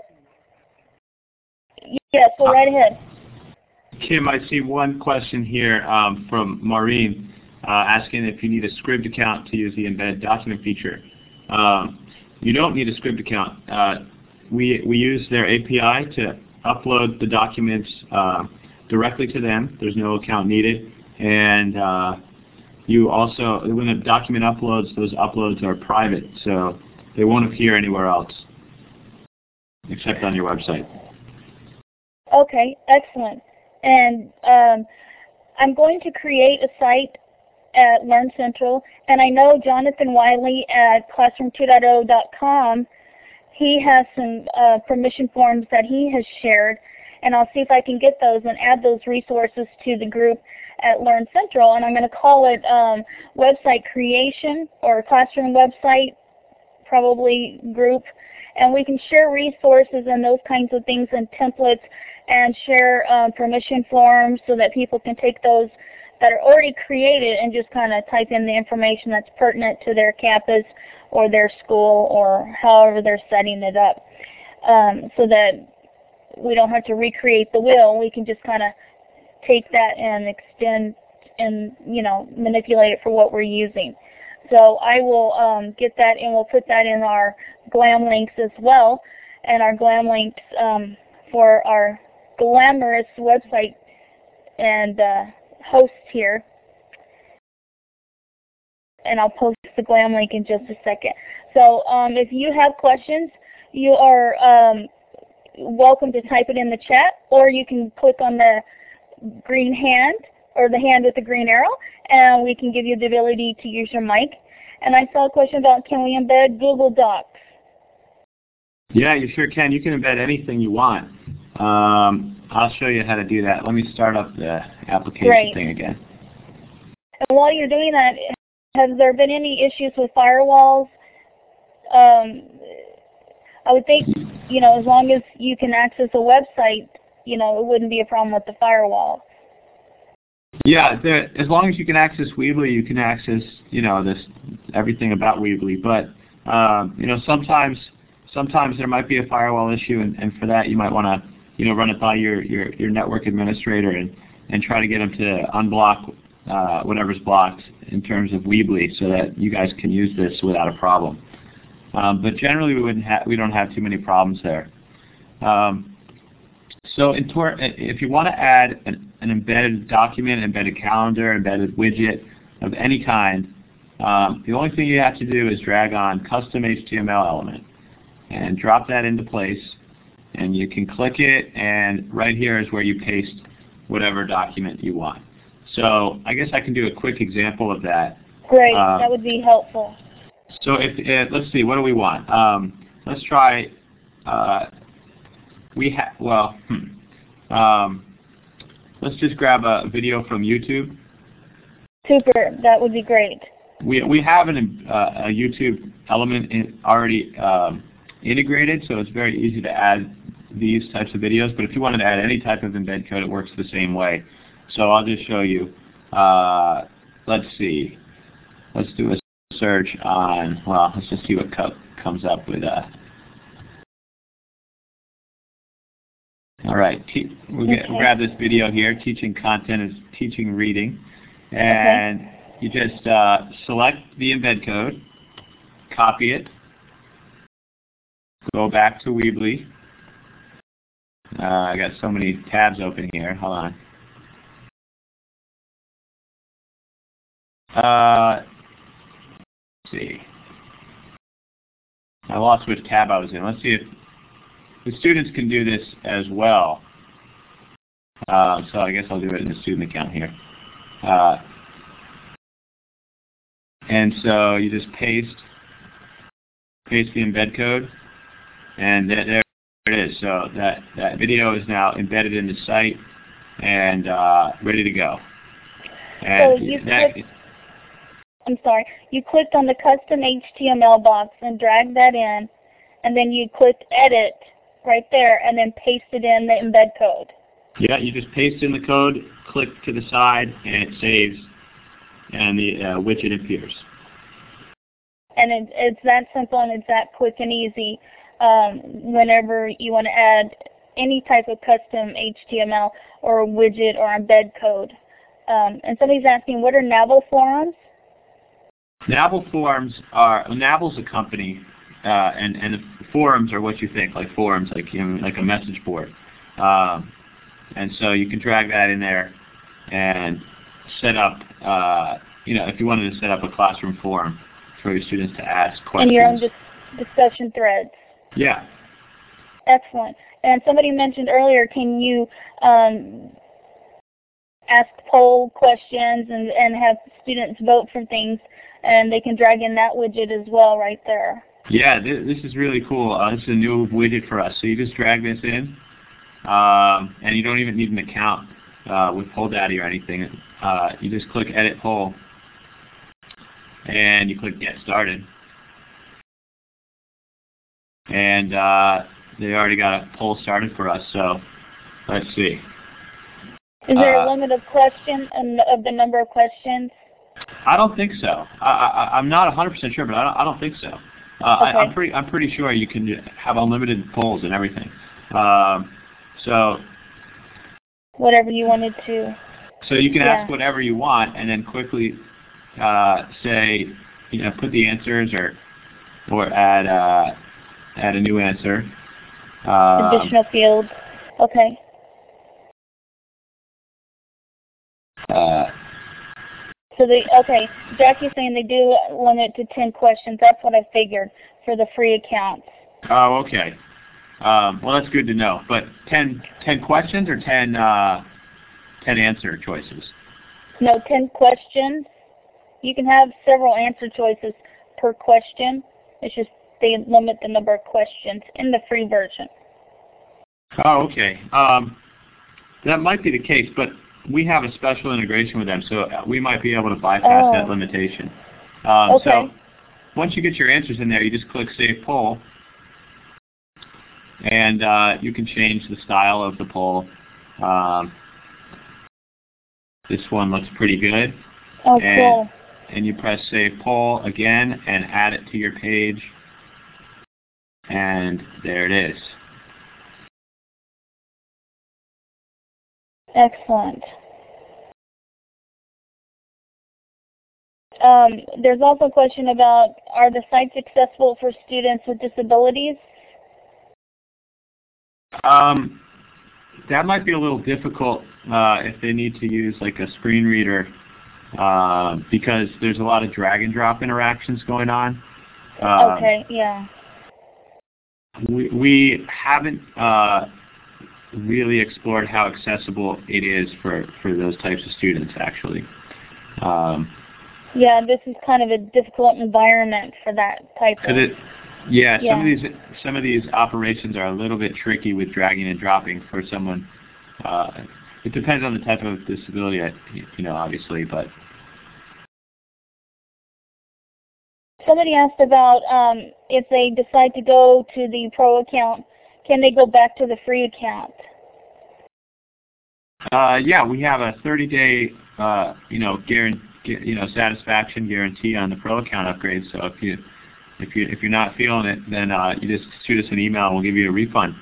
Yes, go right ahead. Kim, I see one question here from Maureen asking if you need a Scribd account to use the Embed Document feature. You don't need a Scribd account. We use their API to upload the documents directly to them. There's no account needed. And you also, when a document uploads, those uploads are private, so they won't appear anywhere else except on your website. Okay, excellent. And I'm going to create a site at Learn Central, and I know Jonathan Wiley at Classroom2.0.com, he has some permission forms that he has shared, and I'll see if I can get those and add those resources to the group at Learn Central, and I'm going to call it website creation or classroom website, probably group, and we can share resources and those kinds of things and templates and share permission forms so that people can take those that are already created and just kind of type in the information that's pertinent to their campus or their school or however they're setting it up, so that we don't have to recreate the wheel. We can just kind of take that and extend and, you know, manipulate it for what we're using. So I will get that, and we'll put that in our GLAM links as well, and our GLAM links for our glamorous website and hosts here. And I'll post the GLAM link in just a second. So if you have questions, you are welcome to type it in the chat, or you can click on the green hand, or the hand with the green arrow, and we can give you the ability to use your mic. And I saw a question about, can we embed Google Docs? Yeah, you sure can. You can embed anything you want. I'll show you how to do that. Let me start up the application thing again. And while you're doing that, have there been any issues with firewalls? I would think, as long as you can access a website, it wouldn't be a problem with the firewall. Yeah, as long as you can access Weebly, you can access, everything about Weebly. But, sometimes there might be a firewall issue, and for that you might want to, run it by your network administrator and try to get them to unblock whatever's blocked in terms of Weebly, so that you guys can use this without a problem. But generally, we don't have too many problems there. So if you want to add an embedded document, embedded calendar, embedded widget of any kind, the only thing you have to do is drag on custom HTML element and drop that into place, and you can click it, and right here is where you paste whatever document you want. So I guess I can do a quick example of that. Great, that would be helpful. So let's see, what do we want? Let's try. Let's just grab a video from YouTube. Super, that would be great. We have a YouTube element already integrated, so it's very easy to add these types of videos. But if you wanted to add any type of embed code, it works the same way. So I'll just show you. Let's see. Let's do a search on. Well, let's just see what comes up with. All right, we'll grab this video here. Teaching content is teaching reading, and you just select the embed code, copy it, go back to Weebly. I got so many tabs open here. Hold on. Let's see. I lost which tab I was in. Let's see if the students can do this as well. So I guess I'll do it in the student account here. And so you just paste the embed code, and there it is. So that video is now embedded in the site and ready to go. And so I'm sorry. You clicked on the custom HTML box and dragged that in, and then you clicked edit right there, and then pasted in the embed code. Yeah, you just paste in the code, click to the side, and it saves, and the widget appears. And it's that simple, and it's that quick and easy. Whenever you want to add any type of custom HTML or widget or embed code. And somebody's asking, what are Nabble forums? Nabble forums are, Nabble's a company, and the forums are what you think, like forums, like like a message board. And so you can drag that in there and set up, if you wanted to set up a classroom forum for your students to ask questions. And your own discussion threads. Yeah. Excellent. And somebody mentioned earlier, can you ask poll questions and have students vote for things, and they can drag in that widget as well right there. Yeah, this is really cool. This is a new widget for us. So you just drag this in, and you don't even need an account with PollDaddy or anything. You just click Edit Poll, and you click Get Started. And they already got a poll started for us, so let's see. Is there a limit of the number of questions? I don't think so. I'm not 100% sure, but I don't think so. Okay. I'm pretty sure you can have unlimited polls and everything. So whatever you wanted to. So you can ask whatever you want, and then quickly say, put the answers or add a new answer. Additional fields. Okay. Jackie's saying they do limit to 10 questions. That's what I figured for the free accounts. Oh, okay. Well, that's good to know. But 10 questions or 10 answer choices? No, 10 questions. You can have several answer choices per question. It's just they limit the number of questions in the free version. Oh, okay. That might be the case, but we have a special integration with them, so we might be able to bypass that limitation. Okay. So once you get your answers in there, you just click Save Poll, and you can change the style of the poll. This one looks pretty good. Oh, cool. And you press Save Poll again and add it to your page, and there it is. Excellent. There's also a question about, are the sites accessible for students with disabilities? That might be a little difficult if they need to use like a screen reader, because there's a lot of drag and drop interactions going on. Okay, yeah. We haven't really explored how accessible it is for those types of students, actually. Yeah, this is kind of a difficult environment for that type of. Yeah, some of these operations are a little bit tricky with dragging and dropping for someone. It depends on the type of disability, obviously, but. Somebody asked about if they decide to go to the pro account, can they go back to the free account? Yeah, we have a 30-day, satisfaction guarantee on the pro account upgrade. So if you're not feeling it, then you just shoot us an email and we'll give you a refund.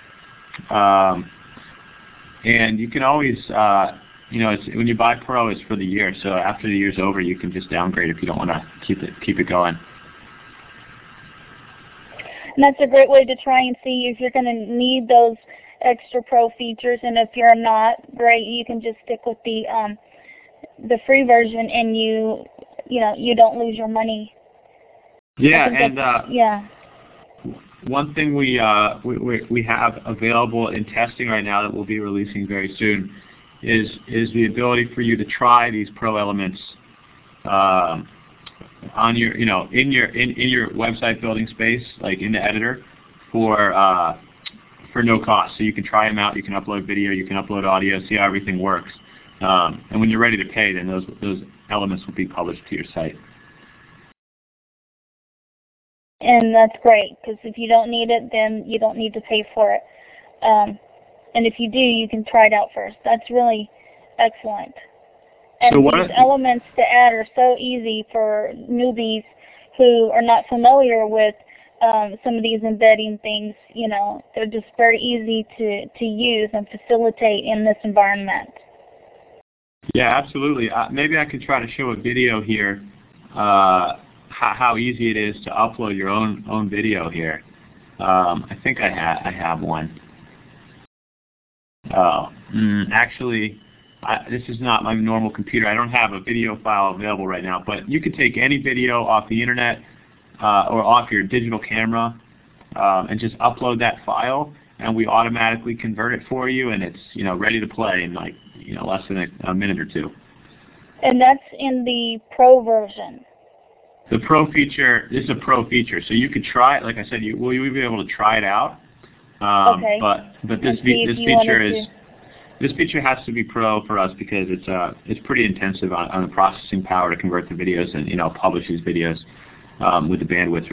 And you can always, when you buy pro, it's for the year. So after the year's over, you can just downgrade if you don't want to keep it going. And that's a great way to try and see if you're going to need those extra pro features, and if you're not, great, you can just stick with the free version, and you don't lose your money. Yeah, and yeah. One thing we have available in testing right now that we'll be releasing very soon is the ability for you to try these pro elements on your in your website building space, like in the editor, for no cost. So you can try them out. You can upload video. You can upload audio. See how everything works. And when you're ready to pay, then those elements will be published to your site. And that's great, because if you don't need it, then you don't need to pay for it. And if you do, you can try it out first. That's really excellent. And so these elements to add are so easy for newbies who are not familiar with some of these embedding things. They're just very easy to use and facilitate in this environment. Yeah, absolutely. Maybe I could try to show a video here, how easy it is to upload your own video here. I think I have one. Actually, this is not my normal computer. I don't have a video file available right now, but you could take any video off the internet or off your digital camera and just upload that file, and we automatically convert it for you, and it's ready to play in like less than a minute or two. And that's in the pro version. The pro feature, this is a pro feature, so you could try it. Like I said, will you be able to try it out? Okay. But this feature has to be pro for us because it's pretty intensive on the processing power to convert the videos and publish these videos with the bandwidth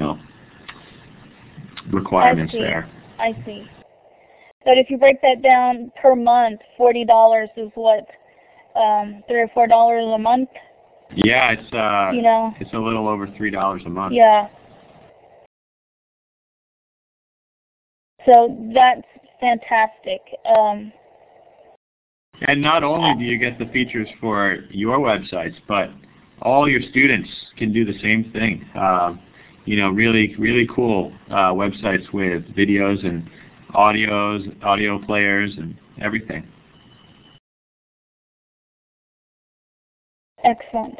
requirements there. I see. But if you break that down per month, $40 is what, $3 or $4 a month? Yeah, it's a little over $3 a month. Yeah. So that's fantastic. And not only do you get the features for your websites, but all your students can do the same thing. Really cool websites with videos and audio players and everything. Excellent.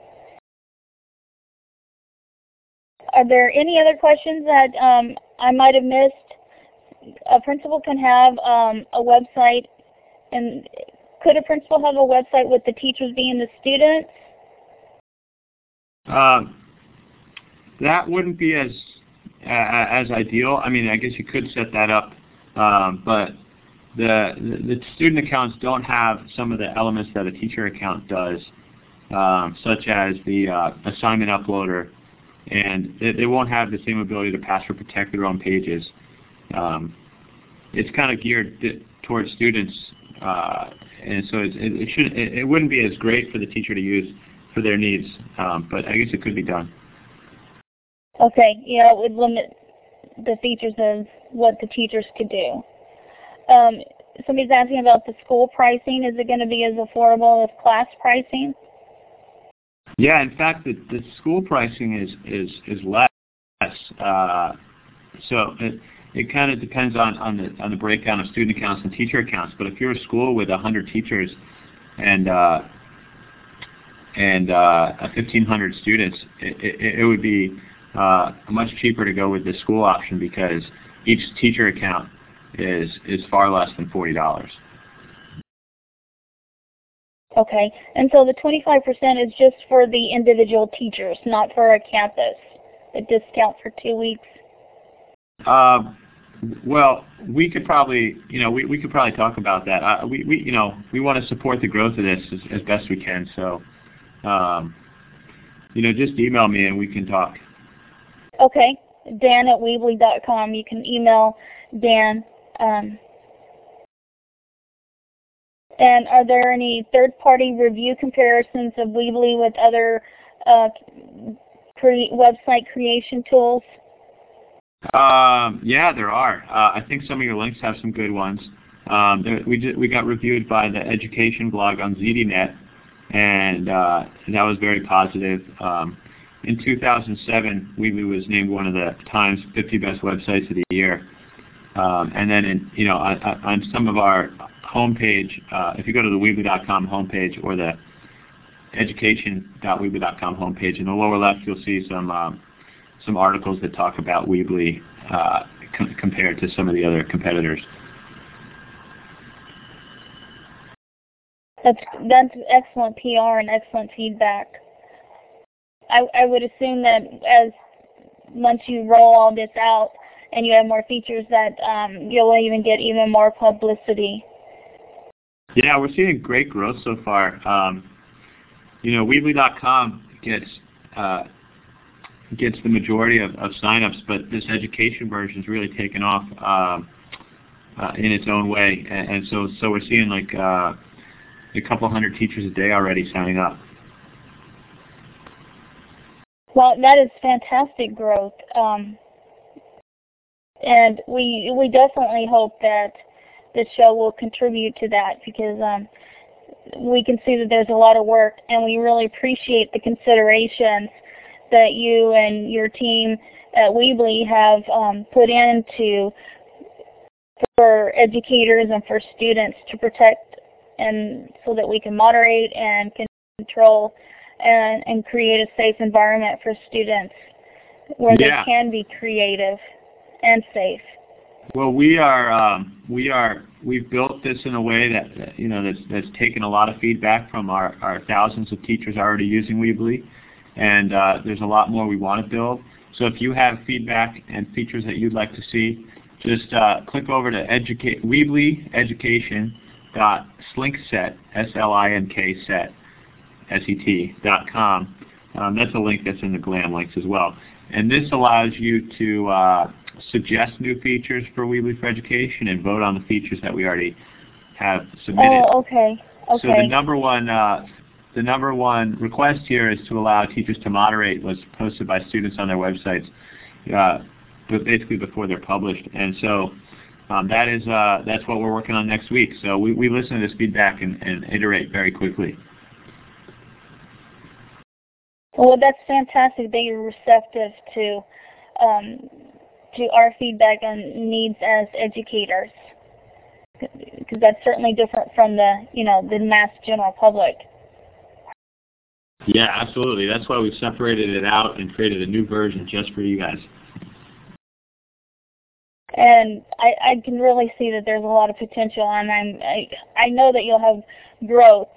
Are there any other questions that I might have missed? A principal can have a website, and could a principal have a website with the teachers being the students? That wouldn't be as ideal. I mean, I guess you could set that up, but the student accounts don't have some of the elements that a teacher account does, such as the assignment uploader, and they won't have the same ability to password protect their own pages. It's kind of geared towards students, and so it wouldn't be as great for the teacher to use for their needs, but I guess it could be done. Okay, yeah, it would limit the features of what the teachers could do. Somebody's asking about the school pricing. Is it going to be as affordable as class pricing? Yeah, in fact, the school pricing is less. So it kind of depends on the breakdown of student accounts and teacher accounts. But if you're a school with 100 teachers and 1,500 students, it would be much cheaper to go with the school option because each teacher account is far less than $40. Okay, and so the 25% is just for the individual teachers, not for a campus. A discount for 2 weeks. Well, we could probably, we could probably talk about that. We want to support the growth of this as best we can. So, just email me and we can talk. Okay, Dan@Weebly.com. You can email Dan. And are there any third-party review comparisons of Weebly with other website creation tools? Yeah, there are. I think some of your links have some good ones. We got reviewed by the education blog on ZDNet, and that was very positive. In 2007, Weebly was named one of the Times 50 Best Websites of the Year. And then, on some of our homepage, if you go to the Weebly.com homepage or the education.weebly.com homepage, in the lower left, you'll see some articles that talk about Weebly compared to some of the other competitors. That's excellent PR and excellent feedback. I would assume that once you roll all this out and you have more features, that you'll even get even more publicity. Yeah, we're seeing great growth so far. Weebly.com gets the majority of signups, but this education version is really taken off in its own way, and so we're seeing like a couple hundred teachers a day already signing up. Well, that is fantastic growth, and we definitely hope that this show will contribute to that, because we can see that there's a lot of work, and we really appreciate the considerations that you and your team at Weebly have put into for educators and for students to protect, and so that we can moderate and control and create a safe environment for students where they can be creative and safe. Well, we've built this in a way that's taken a lot of feedback from our thousands of teachers already using Weebly, and there's a lot more we want to build. So if you have feedback and features that you'd like to see, just click over to Weebly education.slinkset, SLINK set.com. That's a link that's in the GLAM links as well. And this allows you to suggest new features for Weebly for Education and vote on the features that we already have submitted. Oh, okay. So the number one request here is to allow teachers to moderate what's posted by students on their websites, but basically before they're published. And so that's what we're working on next week. So we listen to this feedback and iterate very quickly. Well, that's fantastic that you're receptive to our feedback and needs as educators, because that's certainly different from the mass general public. Yeah, absolutely. That's why we've separated it out and created a new version just for you guys. And I can really see that there's a lot of potential, and I know that you'll have growth.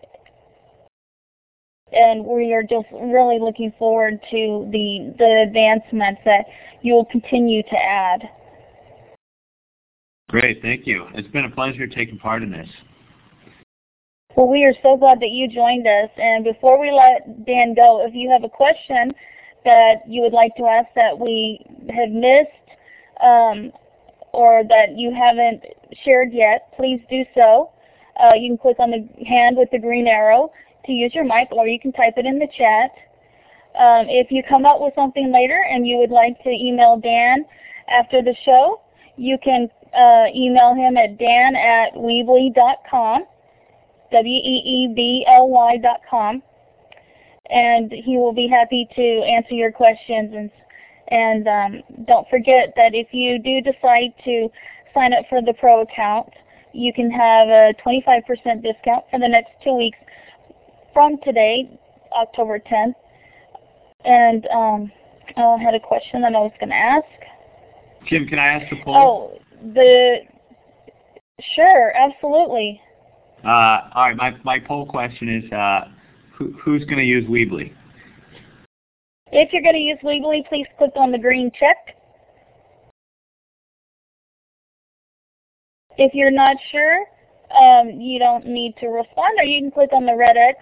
And we are just really looking forward to the advancements that you will continue to add. Great, thank you. It's been a pleasure taking part in this. Well, we are so glad that you joined us. And before we let Dan go, if you have a question that you would like to ask that we have missed or that you haven't shared yet, please do so. You can click on the hand with the green arrow to use your mic, or you can type it in the chat. If you come up with something later and you would like to email Dan after the show, you can email him at dan@weebly.com, weebly.com, and he will be happy to answer your questions. And don't forget that if you do decide to sign up for the Pro account, you can have a 25% discount for the next 2 weeks from today, October 10th. And I had a question that I was going to ask. Jim, can I ask the poll? Sure, absolutely. All right, my poll question is, who's going to use Weebly? If you're going to use Weebly, please click on the green check. If you're not sure, you don't need to respond, or you can click on the red X.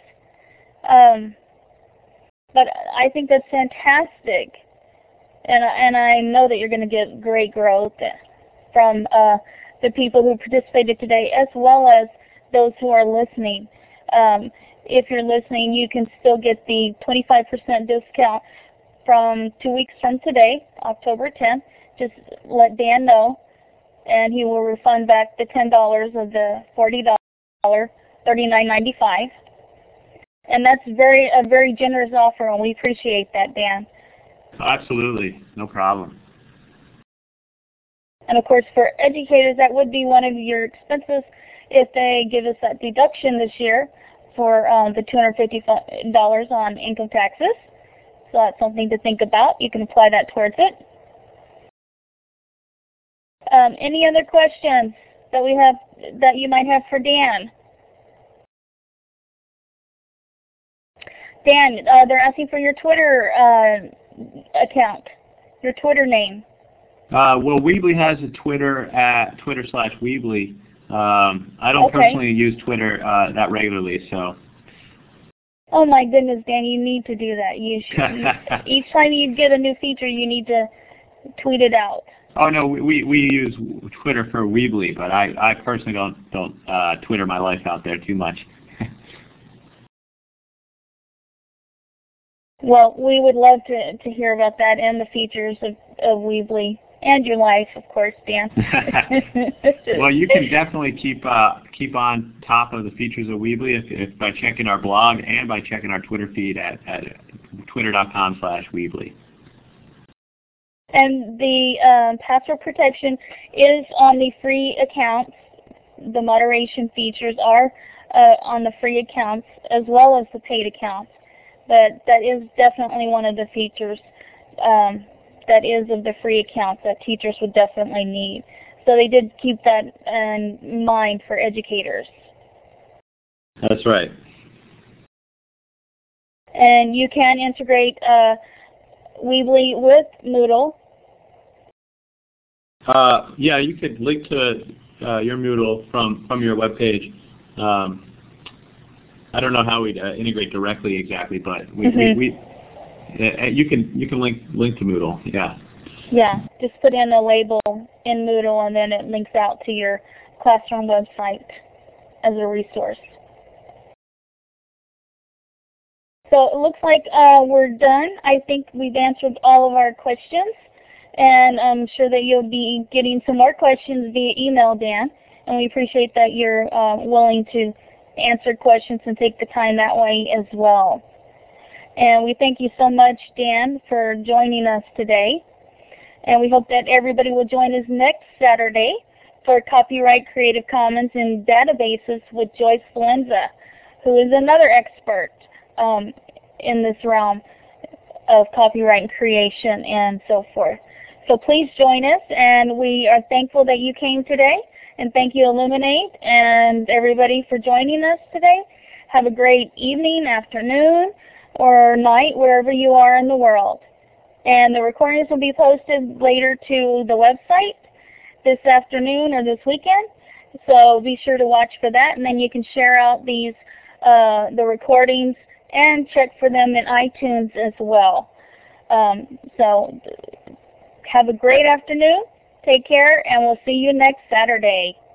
But I think that's fantastic. And I know that you're going to get great growth from the people who participated today, as well as those who are listening. If you're listening, you can still get the 25% discount from 2 weeks from today, October 10th. Just let Dan know, and he will refund back the $10 of the $40, $39.95. And that's a very generous offer, and we appreciate that, Dan. Absolutely, no problem. And of course, for educators, that would be one of your expenses if they give us that deduction this year for the $250 on income taxes. So that's something to think about. You can apply that towards it. Any other questions that you might have for Dan? Dan, they're asking for your Twitter account, your Twitter name. Well, Weebly has a Twitter at Twitter/Weebly. I don't personally use Twitter that regularly, so. Oh my goodness, Dan, you need to do that. You should. Each time you get a new feature, you need to tweet it out. Oh no, we use Twitter for Weebly, but I personally don't Twitter my life out there too much. Well, we would love to hear about that and the features of Weebly and your life, of course, Dan. Well, you can definitely keep on top of the features of Weebly if by checking our blog and by checking our Twitter feed at twitter.com/Weebly. And the password protection is on the free accounts. The moderation features are on the free accounts as well as the paid accounts. But that is definitely one of the features that is of the free accounts that teachers would definitely need. So they did keep that in mind for educators. That's right. And you can integrate Weebly with Moodle. Yeah, you could link to your Moodle from your webpage. I don't know how we'd integrate directly exactly, but you can link to Moodle. Yeah. Yeah, just put in a label in Moodle, and then it links out to your classroom website as a resource. So it looks like we're done. I think we've answered all of our questions, and I'm sure that you'll be getting some more questions via email, Dan, and we appreciate that you're willing to answer questions and take the time that way as well. And we thank you so much, Dan, for joining us today. And we hope that everybody will join us next Saturday for Copyright Creative Commons in Databases with Joyce Valenza, who is another expert in this realm of copyright creation and so forth. So please join us, and we are thankful that you came today. And thank you, Illuminate, and everybody for joining us today. Have a great evening, afternoon, or night, wherever you are in the world. And the recordings will be posted later to the website, this afternoon or this weekend. So be sure to watch for that, and then you can share out these the recordings and check for them in iTunes as well. So have a great afternoon. Take care, and we'll see you next Saturday.